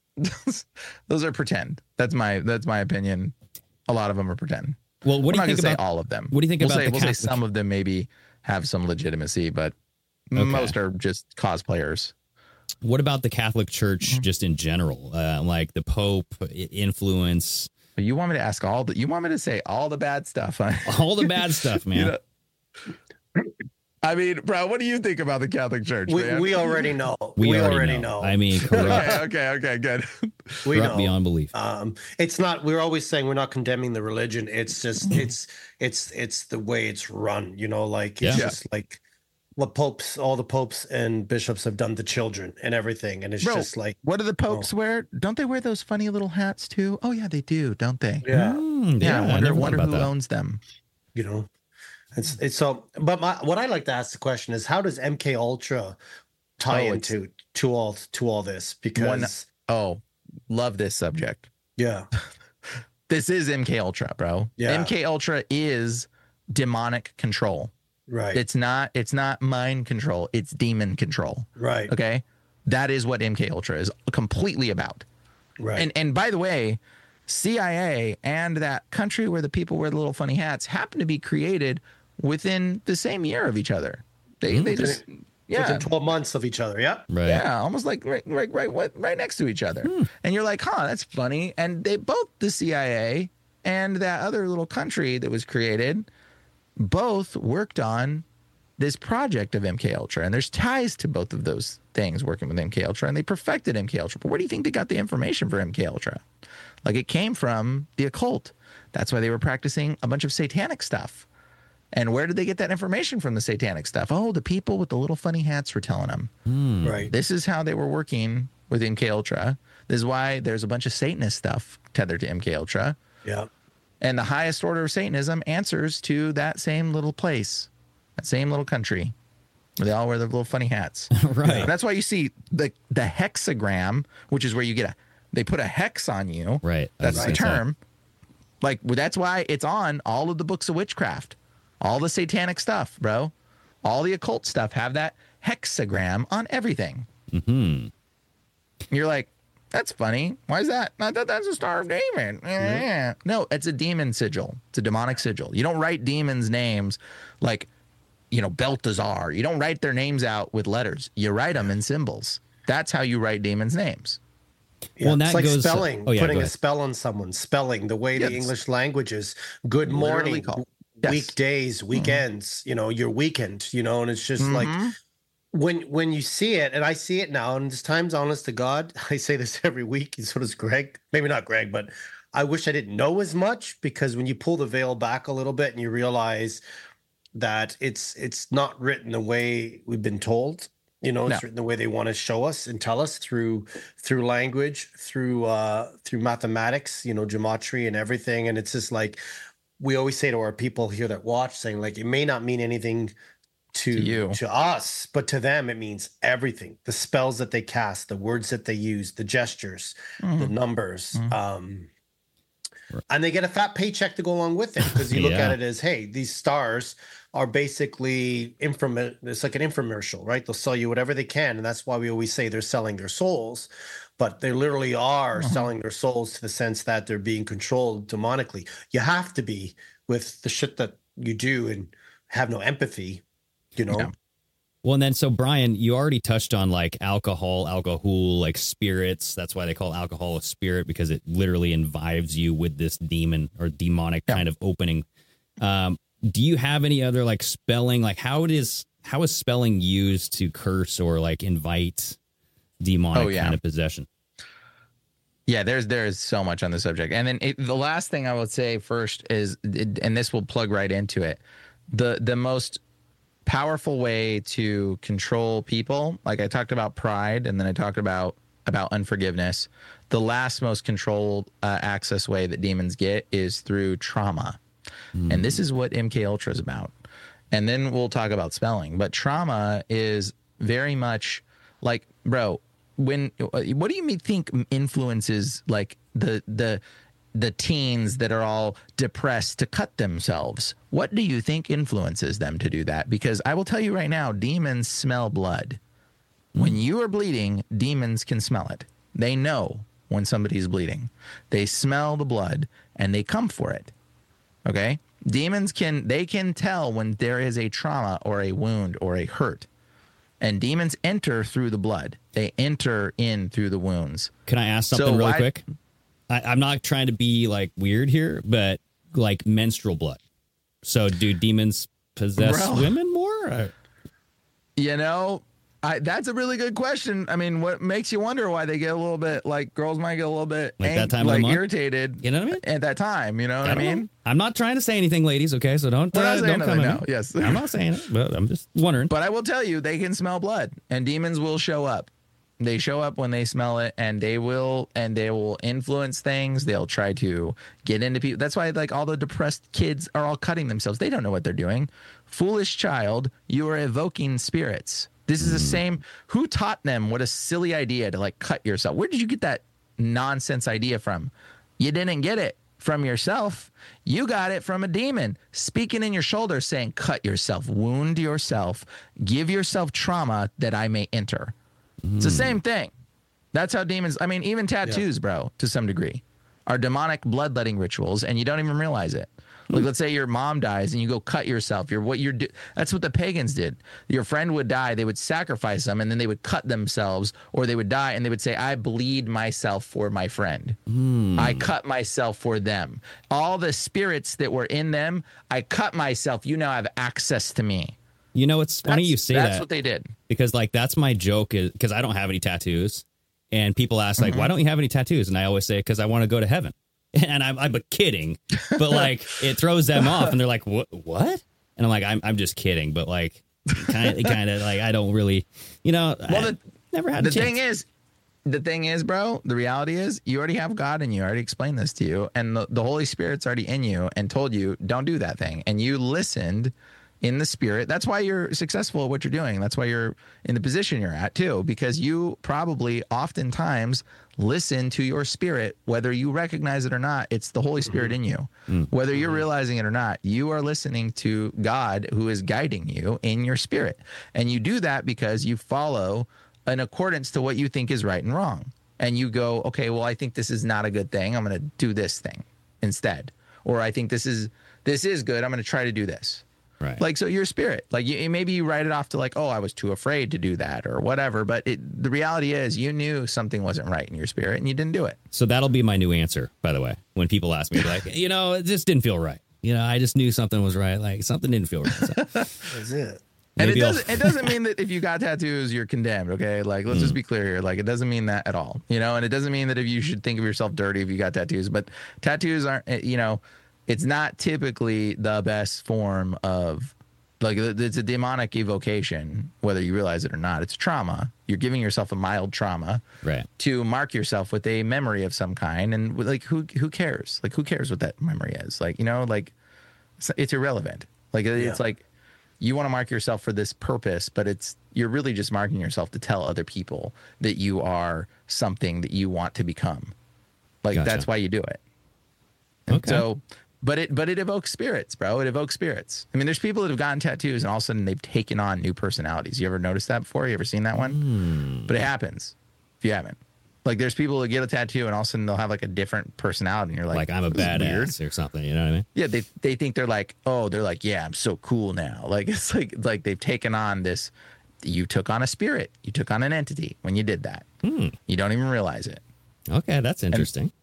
Those are pretend. That's my that's my opinion. A lot of them are pretend. well, what do I'm you not think gonna about say all of them? what do you think we'll about say, the We'll say Catholic- some of them maybe have some legitimacy, but Okay. most are just cosplayers. What about the Catholic Mm-hmm. Church just in general? Uh, like the Pope i- influence, But you want me to ask all the? You want me to say all the bad stuff? Huh? all the bad stuff, man. You know? I mean, bro, what do you think about the Catholic Church? We, man? we already know. we, already, know. I mean, corrupt, okay, okay, okay, good. we corrupt know. beyond belief. Um, it's not. We're always saying we're not condemning the religion. It's just it's it's it's the way it's run. You know, like it's Yeah. just like what popes, all the popes and bishops have done to children and everything, and it's Bro, just like what do the popes wear? Don't they wear those funny little hats too? Oh yeah, they do, don't they? yeah, Mm, Yeah, I I wonder, never thought wonder about who that. owns them. you know, it's it's so. But my what I like to ask the question is, how does M K Ultra tie Oh, into to all to all this because One, oh, love this subject. yeah, This is M K Ultra, bro. Yeah. M K Ultra is demonic control. right, It's not it's not mind control, it's demon control. right, Okay? That is what M K Ultra is completely about. right, And and by the way, C I A and that country where the people wear the little funny hats happen to be created within the same year of each other. They they just yeah. within twelve months of each other. Yeah, Right. Yeah, almost like right, right, right, right, right next to each other. And you're like, huh, that's funny. And they both, the C I A and that other little country that was created, both worked on this project of M K Ultra. And there's ties to both of those things working with M K Ultra, and they perfected M K Ultra. But where do you think they got the information for M K Ultra? Like, it came from the occult. That's why they were practicing a bunch of satanic stuff. And where did they get that information from, the satanic stuff? Oh, the people with the little funny hats were telling them. right, This is how they were working with M K Ultra. This is why there's a bunch of Satanist stuff tethered to M K Ultra. yeah, And the highest order of Satanism answers to that same little place, that same little country, where they all wear their little funny hats. Right. And that's why you see the the hexagram, which is where you get a, they put a hex on you. Right. That's Right. the term. Like, well, that's why it's on all of the books of witchcraft, all the satanic stuff, bro. All the occult stuff have that hexagram on everything. Mm-hmm. You're like, that's funny. Why is that? I thought that's a Star of David. Yeah. No, it's a demon sigil. It's a demonic sigil. You don't write demons' names like, you know, Belteshazzar. You don't write their names out with letters. You write them in symbols. That's how you write demons' names. yeah. Well, and it's that like goes- spelling, oh, yeah, putting go a ahead. spell on someone, spelling the way Yes. the English language is. Good Literally morning, called. Yes. weekdays, weekends. You know, your weekend. You know, and it's just like. Mhm. When when you see it, and I see it now, and this time's honest to God, I say this every week, and so does Greg. Maybe not Greg, but I wish I didn't know as much, because when you pull the veil back a little bit and you realize that it's it's not written the way we've been told, you know, it's No. written the way they want to show us and tell us through through language, through uh through mathematics, you know, gematria and everything. And it's just like we always say to our people here that watch, saying like, it may not mean anything to, To you. to us, but to them it means everything. The spells that they cast, the words that they use, the gestures, the numbers, um and they get a fat paycheck to go along with it, because you look Yeah. at it as, hey, these stars are basically infom it's like an infomercial, right? They'll sell you whatever they can, and that's why we always say they're selling their souls, but they literally are selling their souls, to the sense that they're being controlled demonically. You have to be, with the shit that you do and have no empathy, you know. Yeah. Well, and then so Brian, you already touched on like alcohol, alcohol, like spirits. That's why they call alcohol a spirit, because it literally invives you with this demon or demonic Yeah. kind of opening. Um, do you have any other like spelling? Like how it is, how is spelling used to curse or like invite demonic Oh, yeah. kind of possession? Yeah, there's there's so much on the subject. And then it, the last thing I would say first is, and this will plug right into it, the the most powerful way to control people, like I talked about pride, and then I talked about about unforgiveness. The last most controlled uh, access way that demons get is through trauma. And this is what M K Ultra is about. And then we'll talk about spelling. But trauma is very much like, bro, when what do you mean think influences like the the the teens that are all depressed to cut themselves? What do you think influences them to do that? Because I will tell you right now, demons smell blood. When you are bleeding, demons can smell it. They know when somebody's bleeding. They smell the blood and they come for it. Okay? Demons can they can tell when there is a trauma or a wound or a hurt. And demons enter through the blood. They enter in through the wounds. Can I ask So something really why- quick? I, I'm not trying to be like weird here, but like menstrual blood. So do demons possess Bro. women more? Or- You know, I, that's a really good question. I mean, what makes you wonder why they get a little bit like girls might get a little bit Like that ang- time of the like month? irritated. You know what I mean? At that time, you know what I, don't mean? know. I'm not trying to say anything, ladies. Okay, so don't We're not uh, saying don't come nothing, at no. me. Yes. I'm not saying it, but I'm just wondering. But I will tell you, they can smell blood, and demons will show up. They show up when they smell it, and they will and they will influence things. They'll try to get into people. That's why like all the depressed kids are all cutting themselves. They don't know what they're doing. Foolish child, you are evoking spirits. This is the same. Who taught them what a silly idea to like cut yourself? Where did you get that nonsense idea from? You didn't get it from yourself. You got it from a demon speaking in your shoulder saying, cut yourself, wound yourself, give yourself trauma that I may enter. Mm. It's the same thing. That's how demons, I mean, even tattoos, yeah. bro, to some degree, are demonic bloodletting rituals, and you don't even realize it. Like, let's say your mom dies and you go cut yourself. You're what you're do. That's what the pagans did. Your friend would die. They would sacrifice them, and then they would cut themselves, or they would die, and they would say, I bleed myself for my friend. Mm. I cut myself for them. All the spirits that were in them, I cut myself. You now have access to me. You know, it's funny that's, you say that's that. That's what they did. Because, like, that's my joke, is because I don't have any tattoos. And people ask, like, mm-hmm. why don't you have any tattoos? And I always say, because I want to go to heaven. And I'm, I'm kidding, but like it throws them off, and they're like, "What? What?" And I'm like, "I'm, I'm just kidding," but like, kind of, kind of like I don't really, you know. Well, I the, never had. The a chance. thing is, the thing is, bro. The reality is, you already have God in you. I already explained this to you, and the, the Holy Spirit's already in you, and told you, "Don't do that thing." And you listened in the Spirit. That's why you're successful at what you're doing. That's why you're in the position you're at too, because you probably oftentimes listen to your spirit, whether you recognize it or not. It's the Holy Spirit in you. Mm. Whether you're realizing it or not, you are listening to God who is guiding you in your spirit. And you do that because you follow in accordance to what you think is right and wrong. And you go, okay, well, I think this is not a good thing. I'm going to do this thing instead. Or I think this is this is good. I'm going to try to do this. Right. Like, so your spirit, like you, maybe you write it off to like, oh, I was too afraid to do that or whatever. But it, the reality is you knew something wasn't right in your spirit and you didn't do it. So that'll be my new answer, by the way. When people ask me, like, you know, it just didn't feel right. You know, I just knew something was right. Like something didn't feel right. So. That's it. And it doesn't, it doesn't mean that if you got tattoos, you're condemned. OK, like, let's mm. just be clear here. Like, it doesn't mean that at all, you know, and it doesn't mean that if you should think of yourself dirty if you got tattoos. But tattoos aren't, you know, it's not typically the best form of. Like, it's a demonic evocation, whether you realize it or not. It's trauma. You're giving yourself a mild trauma right. to mark yourself with a memory of some kind. And, like, who who cares? Like, who cares what that memory is? Like, you know, like, it's, it's irrelevant. Like, it's yeah. like you want to mark yourself for this purpose, but it's you're really just marking yourself to tell other people that you are something that you want to become. Like, gotcha. That's why you do it. And okay. So... But it but it evokes spirits, bro. It evokes spirits. I mean, there's people that have gotten tattoos and all of a sudden they've taken on new personalities. You ever noticed that before? You ever seen that one? Mm. But it happens if you haven't. Like, there's people that get a tattoo and all of a sudden they'll have like a different personality. And you're like, like I'm a badass or something. You know what I mean? Yeah, they they think they're like, oh, they're like, yeah, I'm so cool now. Like, it's like like they've taken on this. You took on a spirit. You took on an entity when you did that. Mm. You don't even realize it. Okay, that's interesting. And,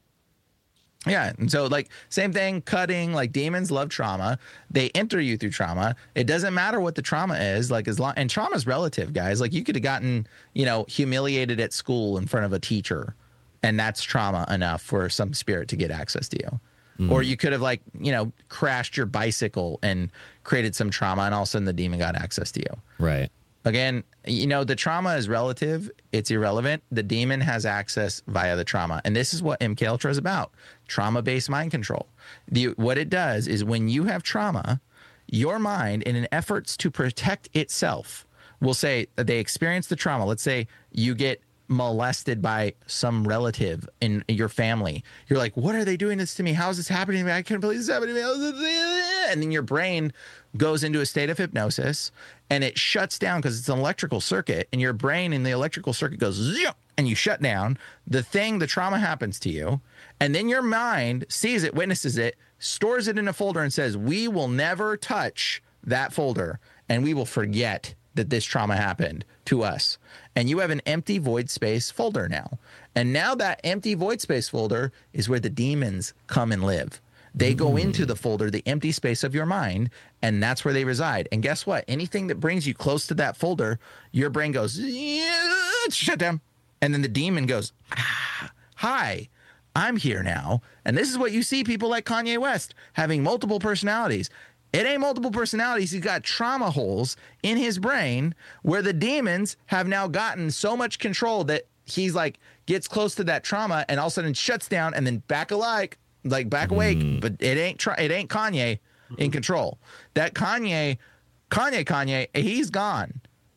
yeah. And so, like, same thing, cutting, like, demons love trauma. They enter you through trauma. It doesn't matter what the trauma is. Like, as long, and trauma's relative, guys. Like, you could have gotten, you know, humiliated at school in front of a teacher, and that's trauma enough for some spirit to get access to you. Mm. Or you could have, like, you know, crashed your bicycle and created some trauma, and all of a sudden the demon got access to you. Right. Again, you know, the trauma is relative. It's irrelevant. The demon has access via the trauma. And this is what M K Ultra is about. Trauma-based mind control. The, what it does is when you have trauma, your mind, in an efforts to protect itself, will say that they experience the trauma. Let's say you get molested by some relative in your family. You're like, what are they doing this to me? How is this happening to me? I can't believe this is happening to me. And then your brain goes into a state of hypnosis and it shuts down because it's an electrical circuit, and your brain in the electrical circuit goes zip, and you shut down. The thing, the trauma happens to you, and then your mind sees it, witnesses it, stores it in a folder and says, we will never touch that folder, and we will forget that this trauma happened to us. And you have an empty void space folder now. And now that empty void space folder is where the demons come and live. They go into the folder, the empty space of your mind, and that's where they reside. And guess what? Anything that brings you close to that folder, your brain goes, yeah, shut down. And then the demon goes, ah, hi, I'm here now. And this is what you see people like Kanye West having multiple personalities. It ain't multiple personalities. He's got trauma holes in his brain where the demons have now gotten so much control that he's like gets close to that trauma and all of a sudden shuts down and then back alike, like back awake. Mm. But it ain't tra- it ain't Kanye in control. That Kanye, Kanye, Kanye, he's gone.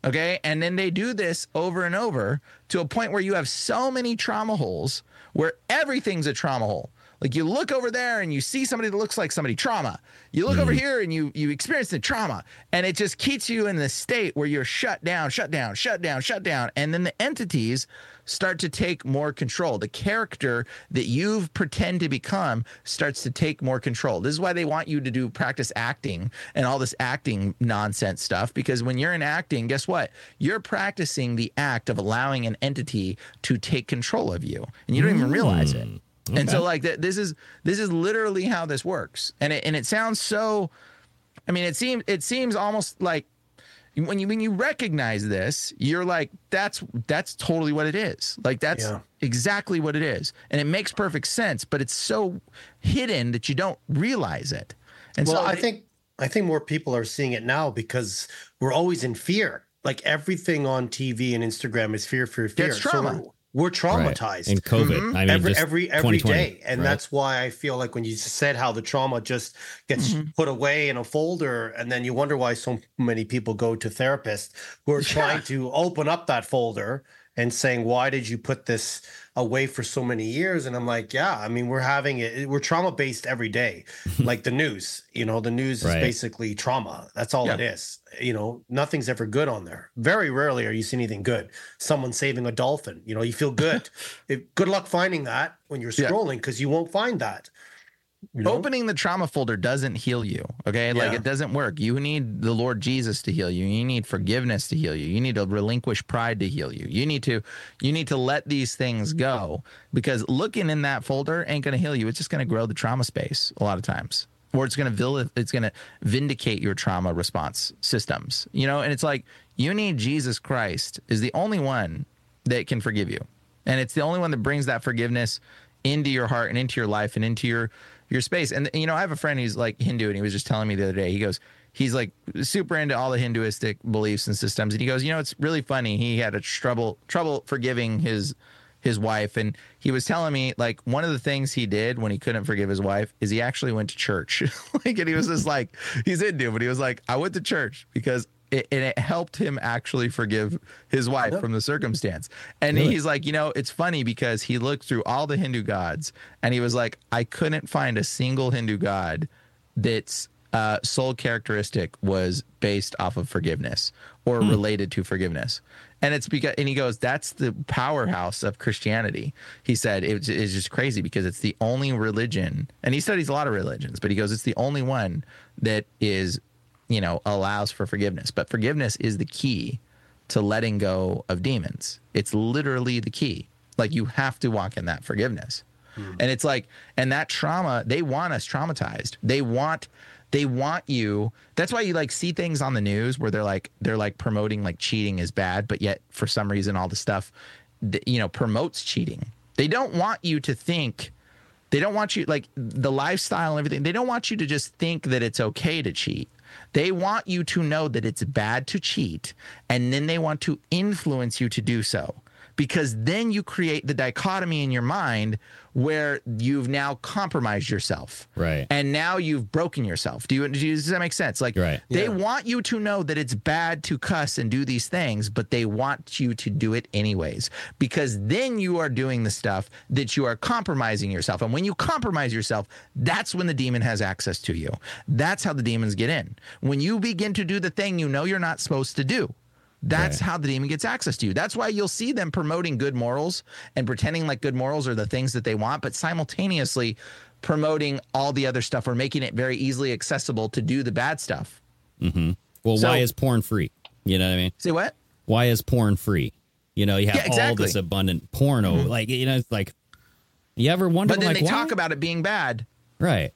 Okay. And then they do this over and over to a point where you have so many trauma holes where everything's a trauma hole. Like you look over there and you see somebody that looks like somebody, trauma. You look mm. over here and you you experience the trauma, and it just keeps you in the state where you're shut down, shut down, shut down, shut down. And then the entities start to take more control. The character that you've pretend to become starts to take more control. This is why they want you to do practice acting and all this acting nonsense stuff, because when you're in acting, guess what? You're practicing the act of allowing an entity to take control of you, and you don't mm. even realize it. Okay. And so like th- this is this is literally how this works. And it and it sounds so, I mean, it seems it seems almost like when you when you recognize this, you're like, that's that's totally what it is. Like that's yeah. exactly what it is. And it makes perfect sense, but it's so hidden that you don't realize it. And well, so I it, think I think more people are seeing it now because we're always in fear. Like everything on T V and Instagram is fear, fear, fear. That's trauma. So we're traumatized. Right. In COVID. Mm-hmm. I mean, every just every every day. And right? that's why I feel like when you said how the trauma just gets mm-hmm. put away in a folder, and then you wonder why so many people go to therapists who are trying yeah. to open up that folder and saying, why did you put this away for so many years? And I'm like, yeah, I mean, we're having it. We're trauma based every day. Like the news, you know, the news right. is basically trauma. That's all yeah. it is. You know, nothing's ever good on there. Very rarely are you seeing anything good. Someone saving a dolphin, you know, you feel good. If, good luck finding that when you're scrolling, because yeah. you won't find that. You know? Opening the trauma folder doesn't heal you. Okay. Like yeah. it doesn't work. You need the Lord Jesus to heal you. You need forgiveness to heal you. You need to relinquish pride to heal you. You need to, you need to let these things go, because looking in that folder ain't going to heal you. It's just going to grow the trauma space a lot of times, or it's going to, it's going to vindicate your trauma response systems, you know? And it's like, you need Jesus Christ is the only one that can forgive you. And it's the only one that brings that forgiveness into your heart and into your life and into your, your space. And, you know, I have a friend who's like Hindu, and he was just telling me the other day, he goes, he's like super into all the Hinduistic beliefs and systems. And he goes, you know, it's really funny. He had a trouble, trouble forgiving his, his wife. And he was telling me, like, one of the things he did when he couldn't forgive his wife is he actually went to church. Like, and he was just like, he's Hindu, but he was like, I went to church because It, and it helped him actually forgive his wife from the circumstance. And really? He's like, you know, it's funny because he looked through all the Hindu gods and he was like, I couldn't find a single Hindu god that's uh, sole characteristic was based off of forgiveness or hmm. related to forgiveness. And it's because, and he goes, that's the powerhouse of Christianity. He said it, it's just crazy because it's the only religion, and he studies a lot of religions, but he goes, it's the only one that is, you know, allows for forgiveness. But forgiveness is the key to letting go of demons. It's literally the key. Like, you have to walk in that forgiveness. Hmm. And it's like, and that trauma, they want us traumatized. They want, they want you. That's why you like see things on the news where they're like, they're like promoting like cheating is bad, but yet for some reason, all the stuff, that, you know, promotes cheating. They don't want you to think, they don't want you, like the lifestyle and everything, they don't want you to just think that it's okay to cheat. They want you to know that it's bad to cheat, and then they want to influence you to do so, because then you create the dichotomy in your mind where you've now compromised yourself. Right. And now you've broken yourself. Do you, do you does that make sense? Like, right. They yeah. want you to know that it's bad to cuss and do these things, but they want you to do it anyways, because then you are doing the stuff that you are compromising yourself. And when you compromise yourself, that's when the demon has access to you. That's how the demons get in. When you begin to do the thing you know you're not supposed to do, that's right. how the demon gets access to you. That's why you'll see them promoting good morals and pretending like good morals are the things that they want, but simultaneously promoting all the other stuff or making it very easily accessible to do the bad stuff. Mm-hmm. Well, so, why is porn free? You know what I mean? Say what? Why is porn free? You know, you have yeah, exactly. all this abundant porno. Mm-hmm. Like, you know, it's like, you ever wonder, but then like, they why? talk about it being bad. Right.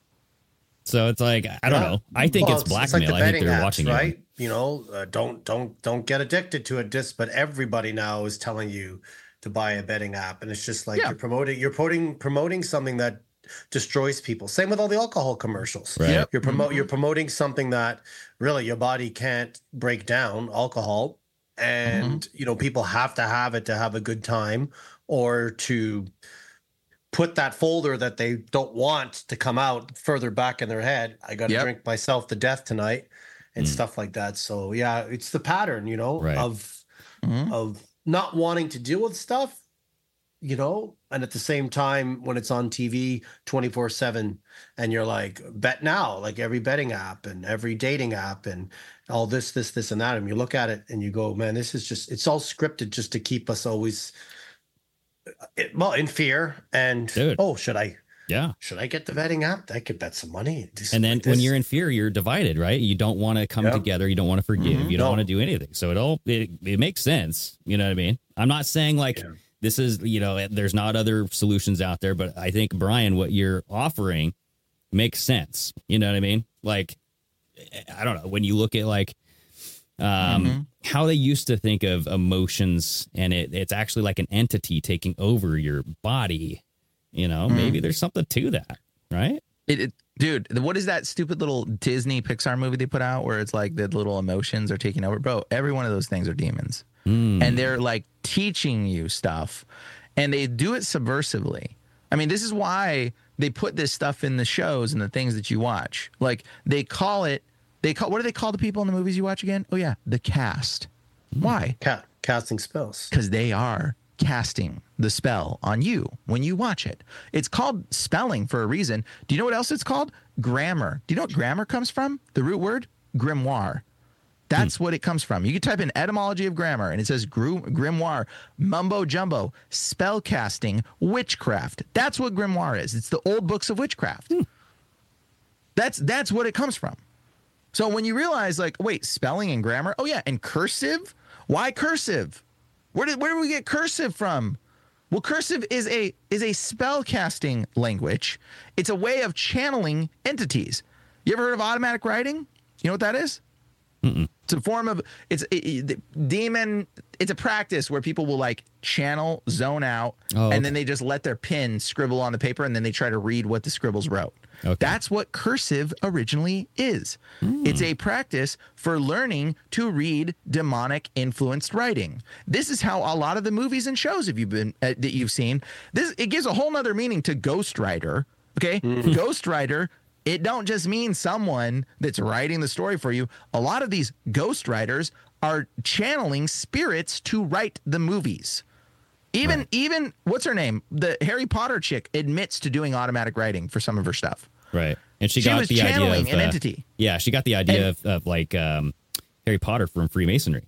So it's like, I don't yeah. know. I think well, it's blackmail. It's like the I think they're apps, watching right? you. You know, uh, don't don't don't get addicted to it. Just, but everybody now is telling you to buy a betting app, and it's just like yeah. you're promoting you're promoting promoting something that destroys people. Same with all the alcohol commercials. Right. Yep. You're promote mm-hmm. you're promoting something that really your body can't break down, alcohol, and mm-hmm. you know, people have to have it to have a good time or to put that folder that they don't want to come out further back in their head. I got to yep. drink myself to death tonight. and stuff like that. So yeah, it's the pattern, you know, Right. of Mhm. of not wanting to deal with stuff, you know, and at the same time when it's on T V twenty-four seven and you're like, bet now, like every betting app and every dating app and all this, this, this, and that. And you look at it and you go, man, this is just, it's all scripted just to keep us always it, well, in fear. And Dude. oh, should I, Yeah. should I get the betting app? I could bet some money. This- And then like when this. you're in fear, you're divided, right? You don't want to come Yep. together. You don't want to forgive. Mhm. You don't No. want to do anything. So it all, it, it makes sense. You know what I mean? I'm not saying like Yeah. this is, you know, there's not other solutions out there, but I think, Brian, what you're offering makes sense. You know what I mean? Like, I don't know. When you look at like, um, Mhm. how they used to think of emotions and it, it's actually like an entity taking over your body, you know, Mm. maybe there's something to that, right? It, it, dude, what is that stupid little Disney Pixar movie they put out where it's like the little emotions are taking over? Bro, every one of those things are demons. Mm. And they're like teaching you stuff and they do it subversively. I mean, this is why they put this stuff in the shows and the things that you watch. Like they call it, they call, what do they call the people in the movies you watch again? Oh yeah, the cast. Why? Ca- casting spells. Because they are casting the spell on you when you watch it. It's called spelling for a reason. Do you know what else it's called? Grammar. Do you know what grammar comes from? The root word? Grimoire. That's what it comes from. You can type in etymology of grammar and it says gru- grimoire, mumbo jumbo, spell casting, witchcraft. That's what grimoire is. It's the old books of witchcraft. That's that's what it comes from. So when you realize like, wait, spelling and grammar? Oh yeah, and cursive? Why cursive? Where did where do we get cursive from? Well, cursive is a is a spell casting language. It's a way of channeling entities. You ever heard of automatic writing? You know what that is? Mm-mm. It's a form of it's it, it- demon. It's a practice where people will like channel, zone out, Oh, okay. and then they just let their pen scribble on the paper, and then they try to read what the scribbles wrote. Okay. That's what cursive originally is. It's a practice for learning to read demonic influenced writing. This is how a lot of the movies and shows have you been uh, that you've seen. This it gives a whole nother meaning to ghostwriter. Okay, ghostwriter. It don't just mean someone that's writing the story for you. A lot of these ghostwriters are channeling spirits to write the movies. Even even what's her name? The Harry Potter chick admits to doing automatic writing for some of her stuff. Right. And she, She got was the idea channeling of an uh, entity. Yeah, she got the idea And- of, of like um, Harry Potter from Freemasonry.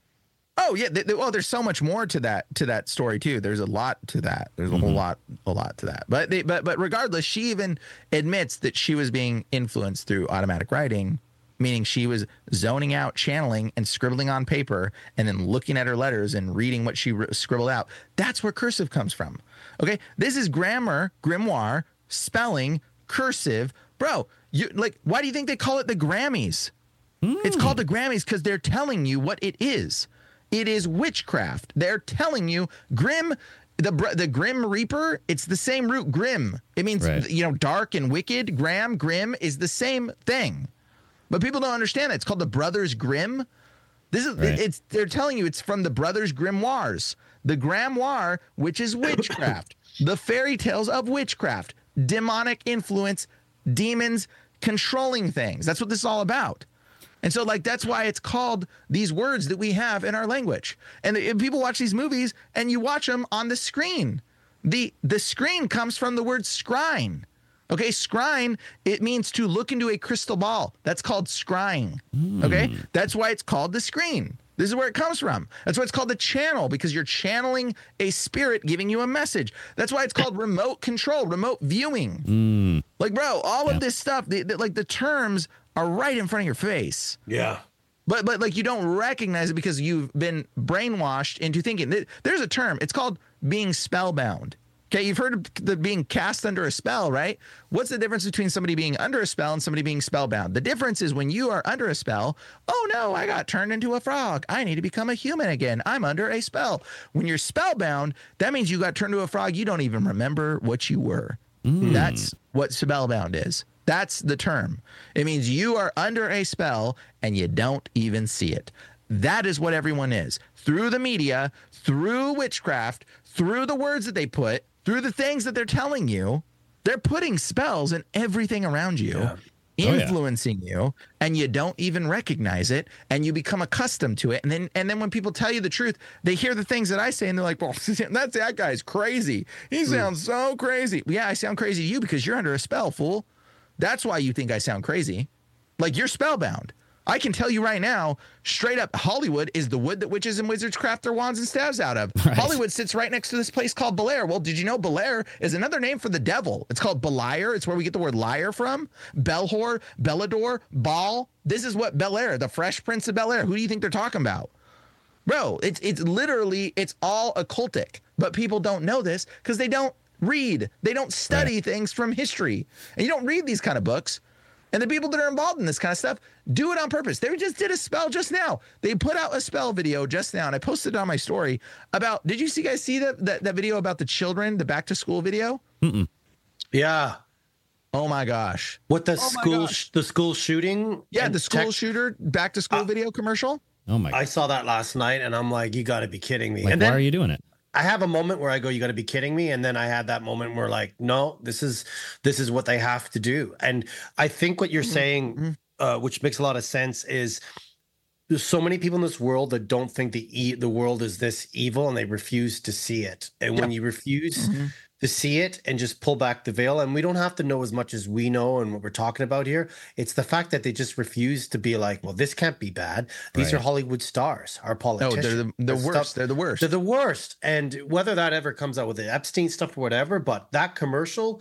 Oh yeah, th- th- well, there's so much more to that to that story too. There's a lot to that. There's a whole lot, a lot to that. But they, but but regardless, she even admits that she was being influenced through automatic writing, meaning she was zoning out, channeling, and scribbling on paper, and then looking at her letters and reading what she r- scribbled out. That's where cursive comes from. Okay, this is grammar, grimoire, spelling, cursive, bro. You like, why do you think they call it the Grammys? It's called the Grammys because they're telling you what it is. It is witchcraft. They're telling you grim, the br- the grim reaper. It's the same root, grim. It means Right. you know dark and wicked. Gram, grim is the same thing, but people don't understand that. It's called the Brothers Grimm. This is Right. it's. They're telling you it's from the Brothers Grimoires, the Grimoire, which is witchcraft, the fairy tales of witchcraft, demonic influence, demons controlling things. That's what this is all about. And so, like, that's why it's called these words that we have in our language. And the, people watch these movies, and you watch them on the screen. The the screen comes from the word scrying. Okay, scrying, it means to look into a crystal ball. That's called scrying. Okay, that's why it's called the screen. This is where it comes from. That's why it's called the channel, because you're channeling a spirit giving you a message. That's why it's called remote control, remote viewing. Mm. Like, bro, all of this stuff, the, the, like the terms are right in front of your face. Yeah. But but like you don't recognize it because you've been brainwashed into thinking. There's a term. It's called being spellbound. Okay, you've heard of the being cast under a spell, right? What's the difference between somebody being under a spell and somebody being spellbound? The difference is when you are under a spell, oh no, I got turned into a frog. I need to become a human again. I'm under a spell. When you're spellbound, that means you got turned into a frog. You don't even remember what you were. That's what spellbound is. That's the term. It means you are under a spell and you don't even see it. That is what everyone is. Through the media, through witchcraft, through the words that they put, through the things that they're telling you, they're putting spells in everything around you. Yeah. influencing oh, yeah. you, and you don't even recognize it, and you become accustomed to it. And then and then when people tell you the truth, they hear the things that I say and they're like, well, that's that guy's crazy. He sounds mm. so crazy. Yeah, I sound crazy to you because you're under a spell, fool. That's why you think I sound crazy. Like, you're spellbound. I can tell you right now, straight up, Hollywood is the wood that witches and wizards craft their wands and staves out of. Right. Hollywood sits right next to this place called Belair. Well, did you know Belair is another name for the devil? It's called Beliar. It's where we get the word liar from. Belhor, Bellador, Baal. This is what Belair, the Fresh Prince of Bel-Air. Who do you think they're talking about? Bro, it's it's literally, it's all occultic. But people don't know this because they don't read. They don't study right. things from history. And you don't read these kind of books. And the people that are involved in this kind of stuff do it on purpose. They just did a spell just now. They put out a spell video just now, and I posted it on my story about, did you see guys see that, that, that video about the children, the back to school video? Mm-mm. Yeah. Oh my gosh. What the oh school, sh- the school shooting? Yeah, the school tech- shooter back to school uh, video commercial. Oh my God. I saw that last night and I'm like, you got to be kidding me. Like, and why then, are you doing it? I have a moment where I go, you got to be kidding me. And then I had that moment where like, no, this is, this is what they have to do. And I think what you're mm-hmm. saying, uh, which makes a lot of sense, is there's so many people in this world that don't think the e- the world is this evil and they refuse to see it. And yeah. when you refuse mm-hmm. to see it and just pull back the veil, and we don't have to know as much as we know and what we're talking about here. It's the fact that they just refuse to be like, well, this can't be bad. These right. are Hollywood stars, our politicians. No, they're the, the worst. Stuff. They're the worst. They're the worst. And whether that ever comes out with the Epstein stuff or whatever, but that commercial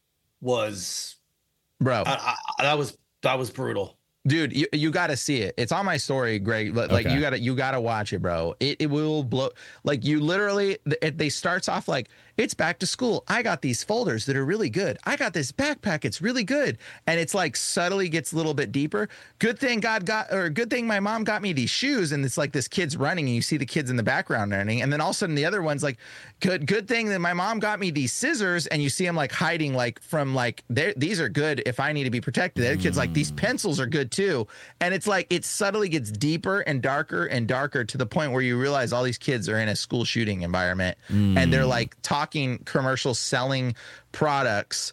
was, bro, I, I, that was that was brutal. Dude, you, you got to see it. It's on my story, Greg. Like okay. you got to you got to watch it, bro. It it will blow. Like you literally, it, they starts off like, it's back to school. I got these folders that are really good. I got this backpack. It's really good. And it's like subtly gets a little bit deeper. Good thing God got, or good thing my mom got me these shoes. And it's like this kid's running and you see the kids in the background running. And then all of a sudden the other one's like, good, good thing that my mom got me these scissors. And you see them like hiding like from like, these are good if I need to be protected. The other kid's like, these pencils are good too. And it's like, it subtly gets deeper and darker and darker to the point where you realize all these kids are in a school shooting environment mm. and they're like talking commercials selling products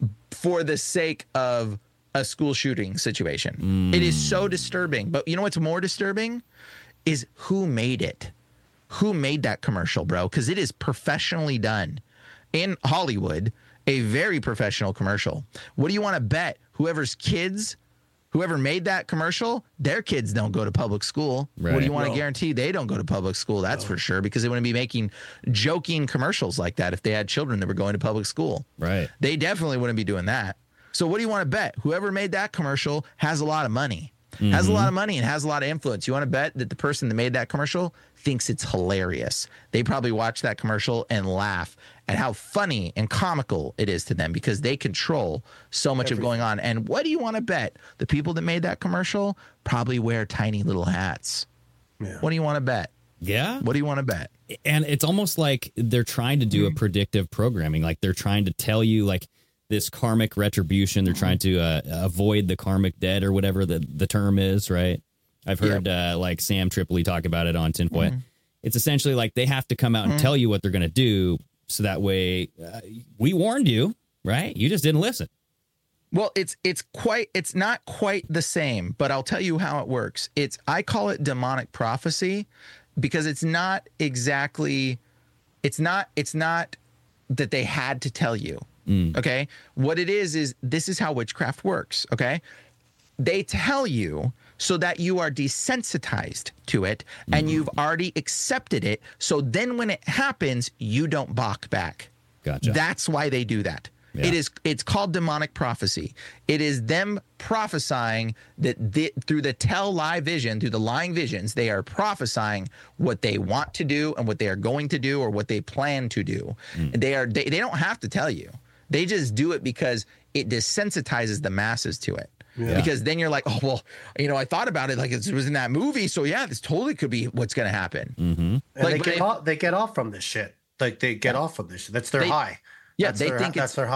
for the sake of a school shooting situation. Mm. It is so disturbing. But you know what's more disturbing is who made it. Who made that commercial, bro? Because it is professionally done in Hollywood, a very professional commercial. What do you want to bet? Whoever's kids Whoever made that commercial, their kids don't go to public school. Right. What do you want no. to guarantee? They don't go to public school. That's no. for sure, because they wouldn't be making joking commercials like that if they had children that were going to public school. Right. They definitely wouldn't be doing that. So what do you want to bet? Whoever made that commercial has a lot of money. Mm-hmm. Has a lot of money and has a lot of influence. You want to bet that the person that made that commercial thinks it's hilarious. They probably watch that commercial and laugh at how funny and comical it is to them because they control so much Everything. of going on. And what do you want to bet? The people that made that commercial probably wear tiny little hats. Yeah. What do you want to bet? Yeah. What do you want to bet? And it's almost like they're trying to do mm-hmm. a predictive programming. Like they're trying to tell you like this karmic retribution. They're trying to uh, avoid the karmic debt or whatever the, the term is, right? I've heard yep. uh, like Sam Tripoli talk about it on Tinfoil. Mm-hmm. It's essentially like they have to come out and mm-hmm. tell you what they're going to do. So that way uh, we warned you, right? You just didn't listen. Well, it's it's quite it's not quite the same, but I'll tell you how it works. It's I call it demonic prophecy because it's not exactly it's not it's not that they had to tell you. Mm. OK, what it is, is this is how witchcraft works. OK, they tell you so that you are desensitized to it and mm. you've already accepted it. So then when it happens, you don't balk back. Gotcha. That's why they do that. Yeah. It is. It's called demonic prophecy. It is them prophesying that the, through the tell lie vision, through the lying visions, they are prophesying what they want to do and what they are going to do or what they plan to do. Mm. And they are. They, they don't have to tell you. They just do it because it desensitizes the masses to it. Yeah. Because then you're like, oh, well, you know, I thought about it like it was in that movie. So, yeah, this totally could be what's going to happen. Mm-hmm. And like, they, get if, off, they get off from this shit. Like they get yeah. off from this shit. That's their they, high. Yeah, that's they their, think that's it's, their high.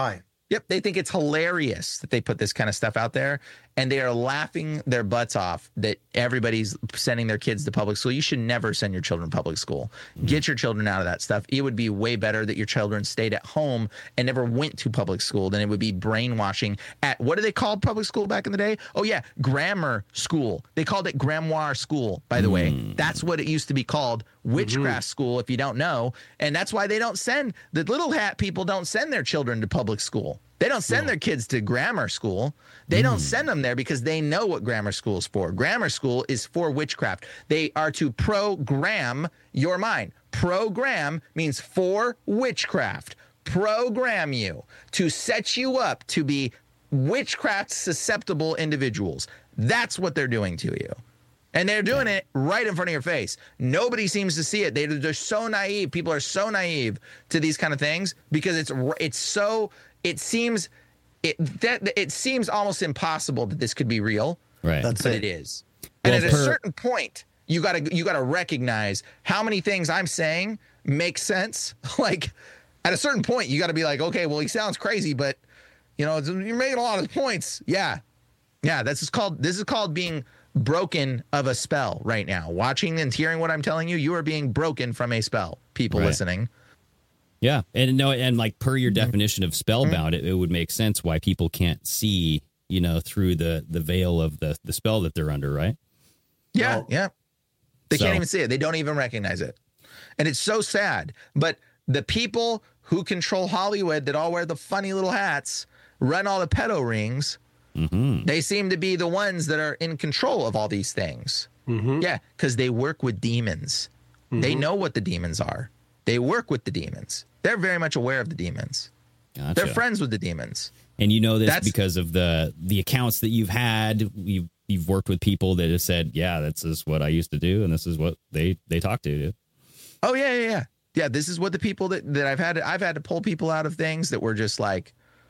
Yep, they think it's hilarious that they put this kind of stuff out there, and they are laughing their butts off that everybody's sending their kids to public school. You should never send your children to public school. Get your children out of that stuff. It would be way better that your children stayed at home and never went to public school than it would be brainwashing at, what do they call public school back in the day? Oh, yeah, grammar school. They called it grimoire school, by the mm. way. That's what it used to be called, witchcraft mm-hmm. school, if you don't know. And that's why they don't send, the little hat people don't send their children to public school. They don't send no. their kids to grammar school. They mm. don't send them there because they know what grammar school is for. Grammar school is for witchcraft. They are to program your mind. Program means for witchcraft. Program you to set you up to be witchcraft susceptible individuals. That's what they're doing to you. And they're doing it right in front of your face. Nobody seems to see it. They, they're so naive. People are so naive to these kind of things because it's it's so... It seems it that it seems almost impossible that this could be real, right? That's but it, it is. And well, at per- a certain point, you gotta you gotta recognize how many things I'm saying make sense. Like at a certain point, you got to be like, okay, well, he sounds crazy, but you know, you're making a lot of points. Yeah, yeah. This is called this is called being broken of a spell right now. Watching and hearing what I'm telling you, you are being broken from a spell. People right. listening. Yeah, and no, and like per your definition of spellbound, it, it would make sense why people can't see, you know, through the the veil of the the spell that they're under, right? Yeah, well, yeah. They so. can't even see it. They don't even recognize it, and it's so sad. But the people who control Hollywood, that all wear the funny little hats, run all the pedo rings. Mm-hmm. They seem to be the ones that are in control of all these things. Mm-hmm. Yeah, because they work with demons. Mm-hmm. They know what the demons are. They work with the demons. They're very much aware of the demons. Gotcha. They're friends with the demons. And you know this that's, because of the the accounts that you've had. You've, you've worked with people that have said, yeah, this is what I used to do, and this is what they, they talk to you. Oh, yeah, yeah, yeah. Yeah, this is what the people that, that I've had to, I've had to pull people out of things that were just like,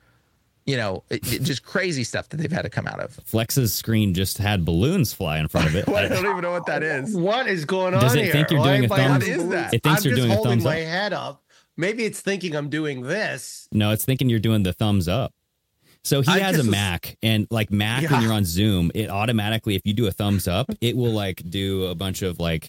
you know, it, it, just crazy stuff that they've had to come out of. Flex's screen just had balloons fly in front of it. I don't even know what that is. What is going on Does it here? think you're doing Why a thumbs? What is that? It thinks I'm you're just doing a holding thumbs my up. head up. Maybe it's thinking I'm doing this. No, it's thinking you're doing the thumbs up. So he I has a just- Mac, and like Mac, Yeah. when you're on Zoom, it automatically, if you do a thumbs up, it will like do a bunch of like,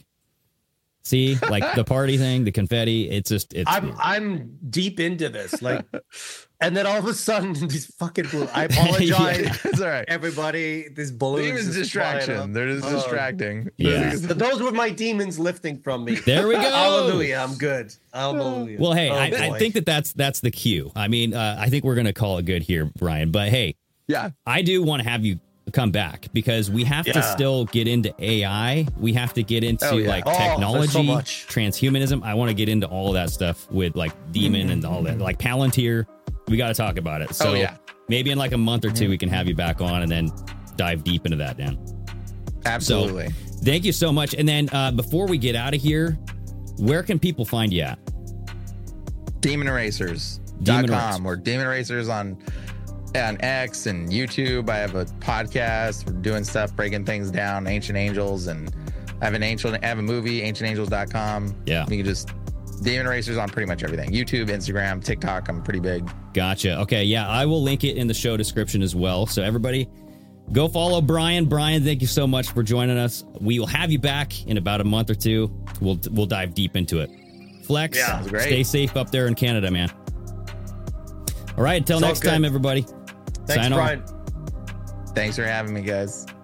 see, like the party thing, the confetti. It's just, it's. I'm I'm deep into this, like, and then all of a sudden these fucking balloons. I apologize, Yeah, it's all right. everybody. These balloons. Demons just flying distraction. up. They're just Oh. distracting. Yeah. So those were my demons lifting from me. There we go. Hallelujah. I'm good. Hallelujah. Well, hey, Oh, I, I boy. think that that's that's the cue. I mean, uh, I think we're going to call it good here, Brian. But hey, Yeah. I do want to have you come back because we have to Yeah. still get into A I. We have to get into Oh, yeah. like Oh, there's so technology, much. transhumanism. I want to get into all of that stuff with like Demon and all that, like Palantir. We got to talk about it. So Oh, yeah. maybe in like a month or two, we can have you back on and then dive deep into that, Dan. Absolutely. So thank you so much. And then uh, before we get out of here, where can people find you at? demon erasers dot Demon Erasers. com or Demon Erasers on on X and YouTube. I have a podcast. We're doing stuff, breaking things down, Ancient Angels, and I have an angel. I have a movie, ancient angels dot com. Yeah. You can just Demon Erasers on pretty much everything. YouTube, Instagram, TikTok. I'm pretty big. Gotcha. Okay. Yeah, I will link it in the show description as well. So everybody, go follow Brian. Brian, thank you so much for joining us. We will have you back in about a month or two. We'll we'll dive deep into it. Flex, Yeah, sounds great. stay safe up there in Canada, man. All right. Until Sounds next good. time, everybody. Thanks, Sign on. Brian. Thanks for having me, guys.